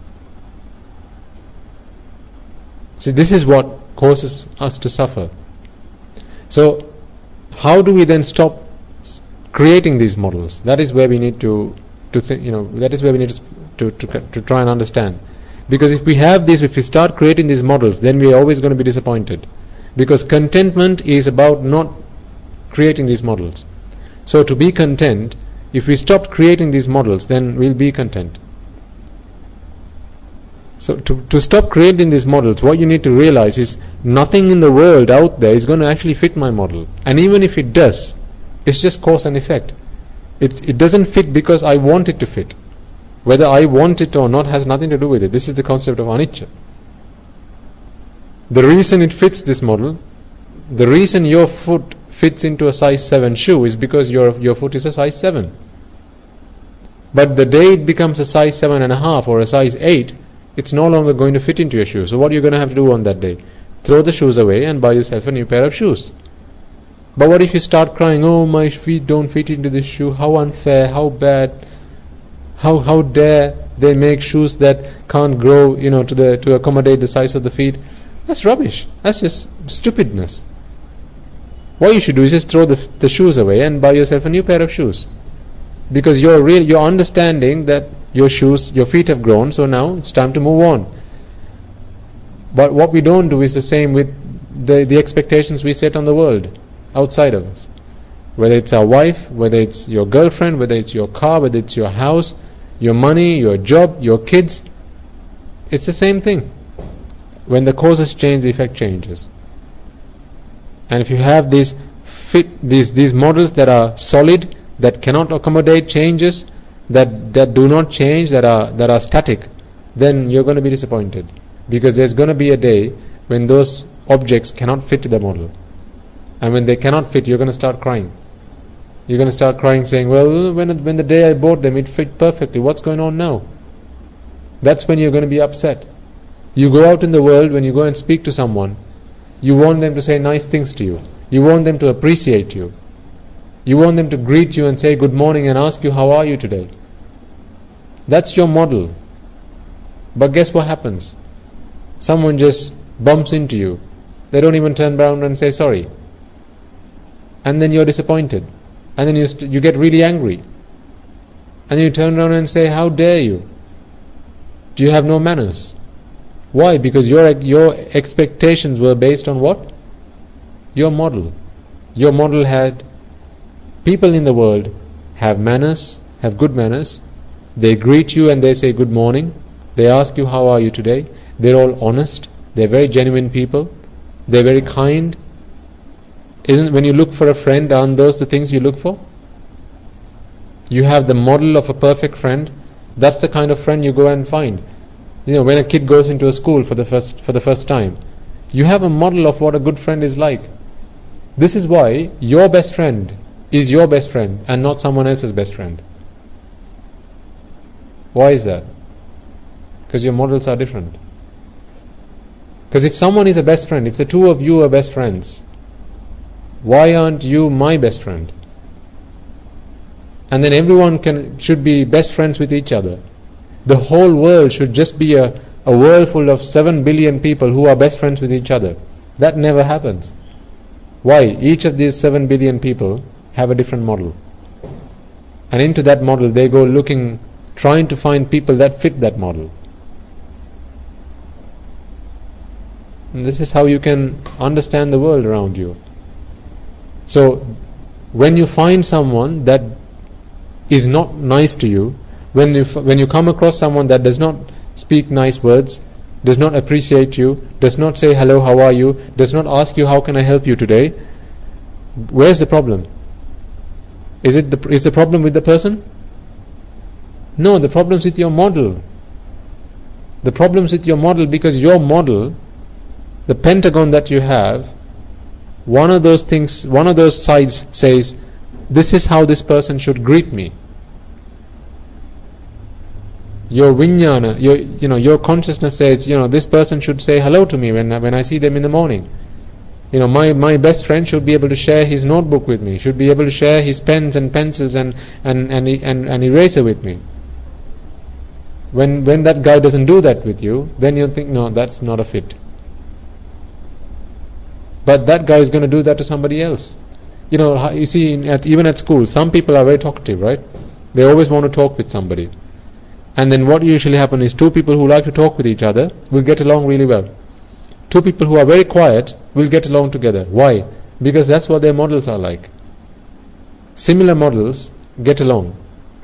See, this is what causes us to suffer. So, how do we then stop creating these models? That is where we need to, to think, you know, that is where we need to, to, to, to try and understand. Because if we have these, if we start creating these models, then we are always going to be disappointed. Because contentment is about not creating these models. So to be content, if we stop creating these models, then we'll be content. So to, to stop creating these models, what you need to realize is nothing in the world out there is going to actually fit my model. And even if it does, it's just cause and effect. It's, it doesn't fit because I want it to fit. Whether I want it or not has nothing to do with it. This is the concept of anicca. The reason it fits this model, the reason your foot fits into a size seven shoe is because your, your foot is a size seven. But the day it becomes a size seven and a half or a size eight, it's no longer going to fit into your shoe. So what are you going to have to do on that day? Throw the shoes away and buy yourself a new pair of shoes. But what if you start crying, oh, my feet don't fit into this shoe, how unfair, how bad, how how dare they make shoes that can't grow, you know, to the to accommodate the size of the feet? That's rubbish. That's just stupidness. What you should do is just throw the, the shoes away and buy yourself a new pair of shoes. Because you're real, you're understanding that your shoes, your feet have grown, so now it's time to move on. But what we don't do is the same with the, the expectations we set on the world outside of us. Whether it's our wife, whether it's your girlfriend, whether it's your car, whether it's your house, your money, your job, your kids, it's the same thing. When the causes change, the effect changes. And if you have these fit these these models that are solid, that cannot accommodate changes, that that do not change, that are that are static, then you're going to be disappointed, because there's going to be a day when those objects cannot fit the model, and when they cannot fit, you're going to start crying. You're going to start crying, saying, "Well, when when the day I bought them, it fit perfectly. What's going on now?" That's when you're going to be upset. You go out in the world, when you go and speak to someone, you want them to say nice things to you. You want them to appreciate you. You want them to greet you and say good morning and ask you, how are you today? That's your model. But guess what happens? Someone just bumps into you. They don't even turn around and say sorry. And then you're disappointed. And then you, st- you get really angry. And you turn around and say, how dare you? Do you have no manners? Why? Because your your expectations were based on what? Your model. Your model had people in the world have manners, have good manners. They greet you and they say good morning. They ask you, how are you today? They're all honest. They're very genuine people. They're very kind. Isn't, when you look for a friend, aren't those the things you look for? You have the model of a perfect friend. That's the kind of friend you go and find. You know, when a kid goes into a school for the first for the first time, you have a model of what a good friend is like. This is why your best friend is your best friend and not someone else's best friend. Why is that? Because your models are different. Because if someone is a best friend, if the two of you are best friends, why aren't you my best friend? And then everyone can should be best friends with each other. The whole world should just be a, a world full of seven billion people who are best friends with each other. That never happens. Why? Each of these seven billion people have a different model. And into that model they go looking, trying to find people that fit that model. And this is how you can understand the world around you. So, when you find someone that is not nice to you, When you when you come across someone that does not speak nice words, does not appreciate you, does not say hello, how are you, does not ask you how can I help you today, where's the problem? Is it the is the problem with the person? No, the problem's with your model. The problem's with your model, because your model, the pentagon that you have, one of those things, one of those sides says, this is how this person should greet me. Your vijnana, your you know, your consciousness says, you know, this person should say hello to me when when I see them in the morning. You know, my, my best friend should be able to share his notebook with me, should be able to share his pens and pencils and and and and, and eraser with me. When when that guy doesn't do that with you, then you think, no, that's not a fit. But that guy is going to do that to somebody else. You know, you see, in, at, even at school, some people are very talkative, right? They always want to talk with somebody. And then what usually happens is two people who like to talk with each other will get along really well. Two people who are very quiet will get along together. Why? Because that's what their models are like. Similar models get along.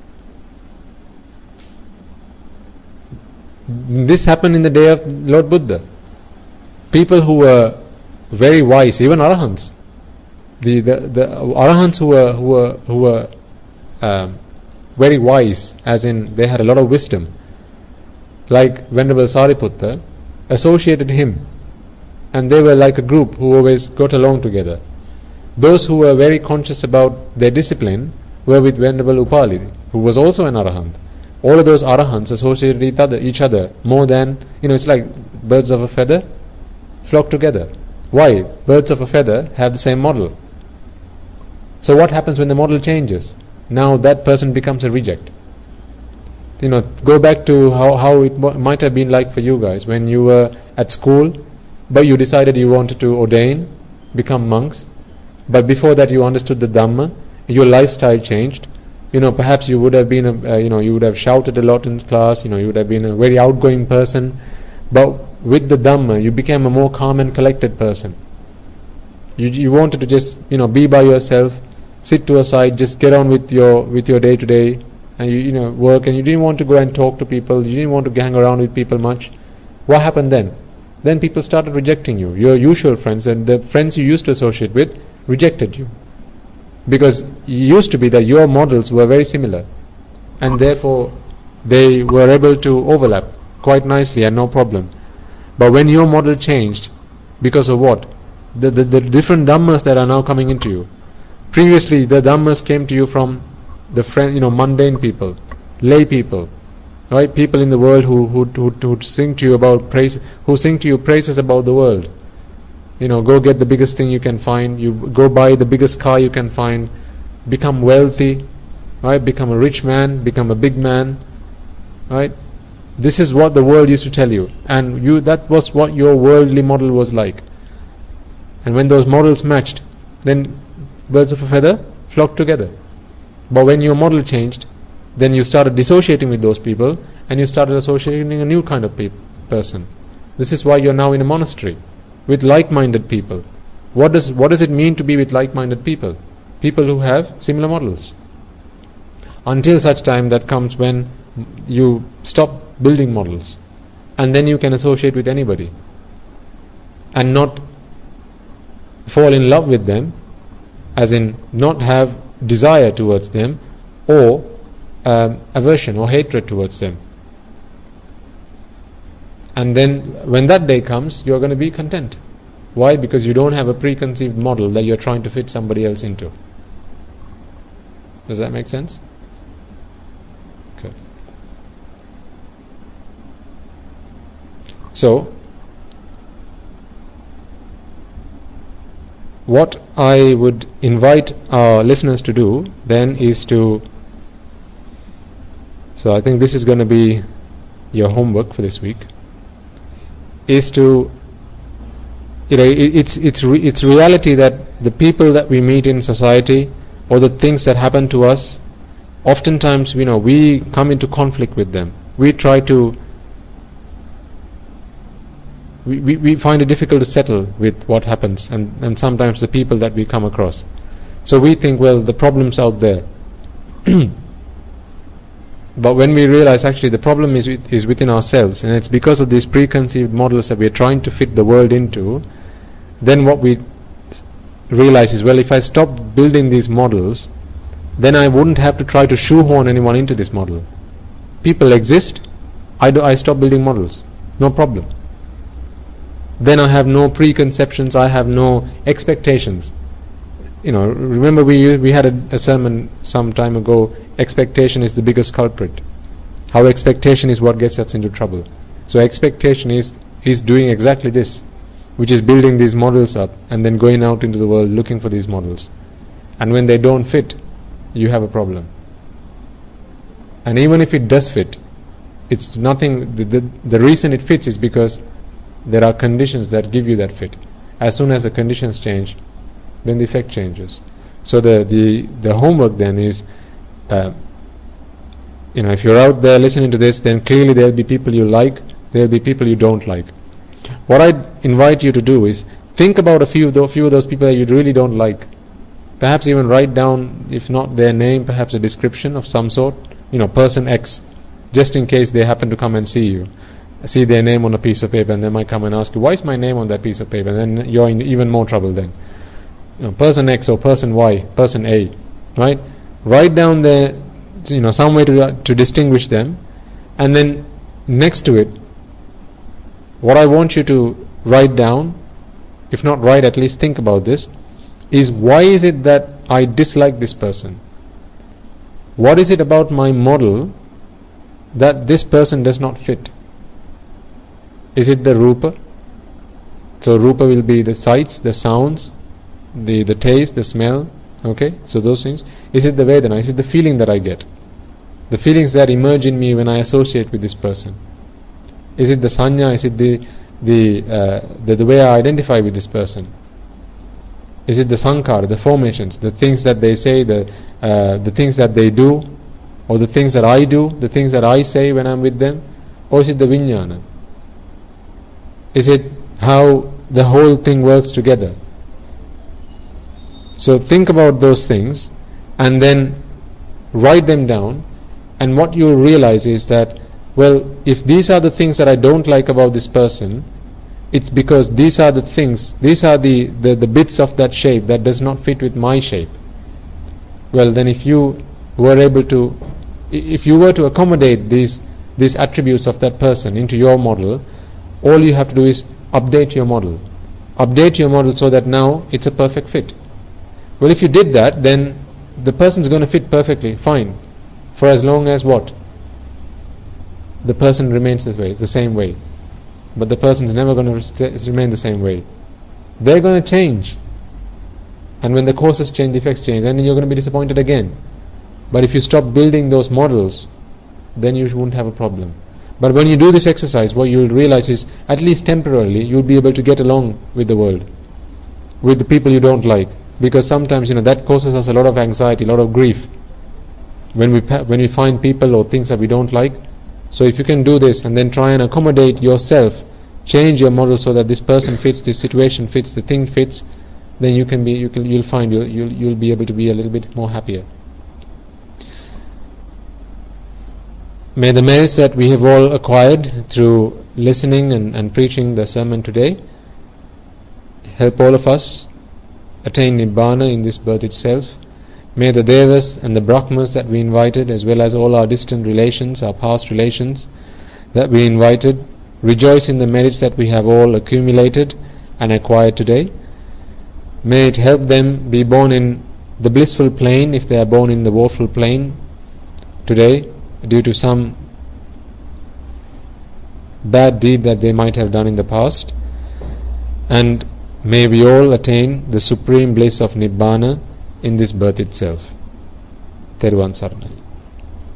This happened in the day of Lord Buddha. People who were very wise, even Arahants, the the, the Arahants who were who were who were um, very wise, as in they had a lot of wisdom, like Venerable Sariputta, associated him, and they were like a group who always got along together. Those who were very conscious about their discipline were with Venerable Upali, who was also an Arahant. All of those Arahants associated each other, each other more than, you know, it's like birds of a feather flock together. Why? Birds of a feather have the same model. So what happens when the model changes? Now that person becomes a reject. You know, go back to how, how it m- might have been like for you guys when you were at school, but you decided you wanted to ordain, become monks, but before that you understood the Dhamma, your lifestyle changed. You know, perhaps you would have been, a, uh, you know, you would have shouted a lot in class, you know, you would have been a very outgoing person, but with the Dhamma, you became a more calm and collected person. You you wanted to just, you know, be by yourself, sit to a side, just get on with your with your day to day, and you you know work, and you didn't want to go and talk to people. You didn't want to hang around with people much. What happened then? Then people started rejecting you. Your usual friends and the friends you used to associate with rejected you, because it used to be that your models were very similar, and therefore they were able to overlap quite nicely and no problem. But when your model changed, because of what? The, the, the different Dhammas that are now coming into you. Previously, the Dhammas came to you from the friend, you know, mundane people, lay people, right? People in the world who who who who sing to you about praise, who sing to you praises about the world. You know, go get the biggest thing you can find. You go buy the biggest car you can find. Become wealthy, right? Become a rich man. Become a big man, right? This is what the world used to tell you, and you that was what your worldly model was like. And when those models matched, then birds of a feather flocked together. But when your model changed, then you started dissociating with those people, and you started associating a new kind of pe- person. This is why you're now in a monastery with like-minded people. What does what does it mean to be with like-minded people? People who have similar models. Until such time that comes when you stop building models, and then you can associate with anybody and not fall in love with them, as in not have desire towards them, or um, aversion or hatred towards them. And then when that day comes, you're going to be content. Why? Because you don't have a preconceived model that you're trying to fit somebody else into. Does that make sense? Okay. So, what I would invite our listeners to do then is to, so I think this is going to be your homework for this week, is to, you know, it, it's it's re, it's reality that the people that we meet in society, or the things that happen to us, oftentimes, you know, we come into conflict with them. We try to We, we, we find it difficult to settle with what happens, and, and sometimes the people that we come across. So we think, well, the problem's out there. But when we realize actually the problem is with, is within ourselves, and it's because of these preconceived models that we are trying to fit the world into, then what we realize is, well, if I stop building these models, then I wouldn't have to try to shoehorn anyone into this model. People exist, I, do, I stop building models, no problem. Then I have no preconceptions, I have no expectations. You know, remember we we had a, a sermon some time ago, expectation is the biggest culprit. How expectation is what gets us into trouble. So expectation is is doing exactly this. which is building these models up and then going out into the world looking for these models. And when they don't fit, you have a problem. And even if it does fit, it's nothing, the, the, the reason it fits is because there are conditions that give you that fit. As soon as the conditions change, then the effect changes. So the, the, the homework then is, uh, you know, if you're out there listening to this, then clearly there'll be people you like, there'll be people you don't like. What I invite you to do is think about a few of those, few of those people that you really don't like. Perhaps even write down, if not their name, perhaps a description of some sort. You know, person X, just in case they happen to come and see you. See their name on a piece of paper, and they might come and ask you, why is my name on that piece of paper? And then you're in even more trouble then. You know, person X or person Y, person A, right? Write down their, you know, some way to, to distinguish them, and then next to it, what I want you to write down, if not write, at least think about this, is why is it that I dislike this person? What is it about my model that this person does not fit? Is it the rupa? So rupa will be the sights, the sounds, the, the taste, the smell, okay? So those things. Is it the vedana? Is it the feeling that I get? The feelings that emerge in me when I associate with this person? Is it the sanya? Is it the the, uh, the the way I identify with this person? Is it the sankara, the formations, the things that they say, the uh, the things that they do, or the things that I do, the things that I say when I'm with them? Or is it the vijnana? Is it how the whole thing works together? So think about those things and then write them down, and what you will realize is that, well, if these are the things that I don't like about this person, it's because these are the things, these are the, the, the bits of that shape that does not fit with my shape. Well, then if you were able to, if you were to accommodate these these attributes of that person into your model, all you have to do is update your model. Update your model so that now it's a perfect fit. Well, if you did that, then the person's going to fit perfectly, fine. For as long as what? The person remains this way, the same way. But the person's never going to st- remain the same way. They're going to change. And when the causes change, the effects change, then you're going to be disappointed again. But if you stop building those models, then you won't have a problem. But when you do this exercise, what you'll realize is, at least temporarily, you'll be able to get along with the world, with the people you don't like. Because sometimes, you know, that causes us a lot of anxiety, a lot of grief. When we pa- when we find people or things that we don't like. So if you can do this and then try and accommodate yourself, change your model so that this person fits, this situation fits, the thing fits, then you can be, you can, you'll find you'll, you'll, you'll be able to be a little bit more happier. May the merits that we have all acquired through listening and, and preaching the sermon today help all of us attain Nibbana in this birth itself. May the Devas and the Brahmas that we invited, as well as all our distant relations, our past relations that we invited, rejoice in the merits that we have all accumulated and acquired today. May it help them be born in the blissful plane if they are born in the woeful plane today due to some bad deed that they might have done in the past. And may we all attain the supreme bliss of Nibbana in this birth itself. Theruvan Saranai.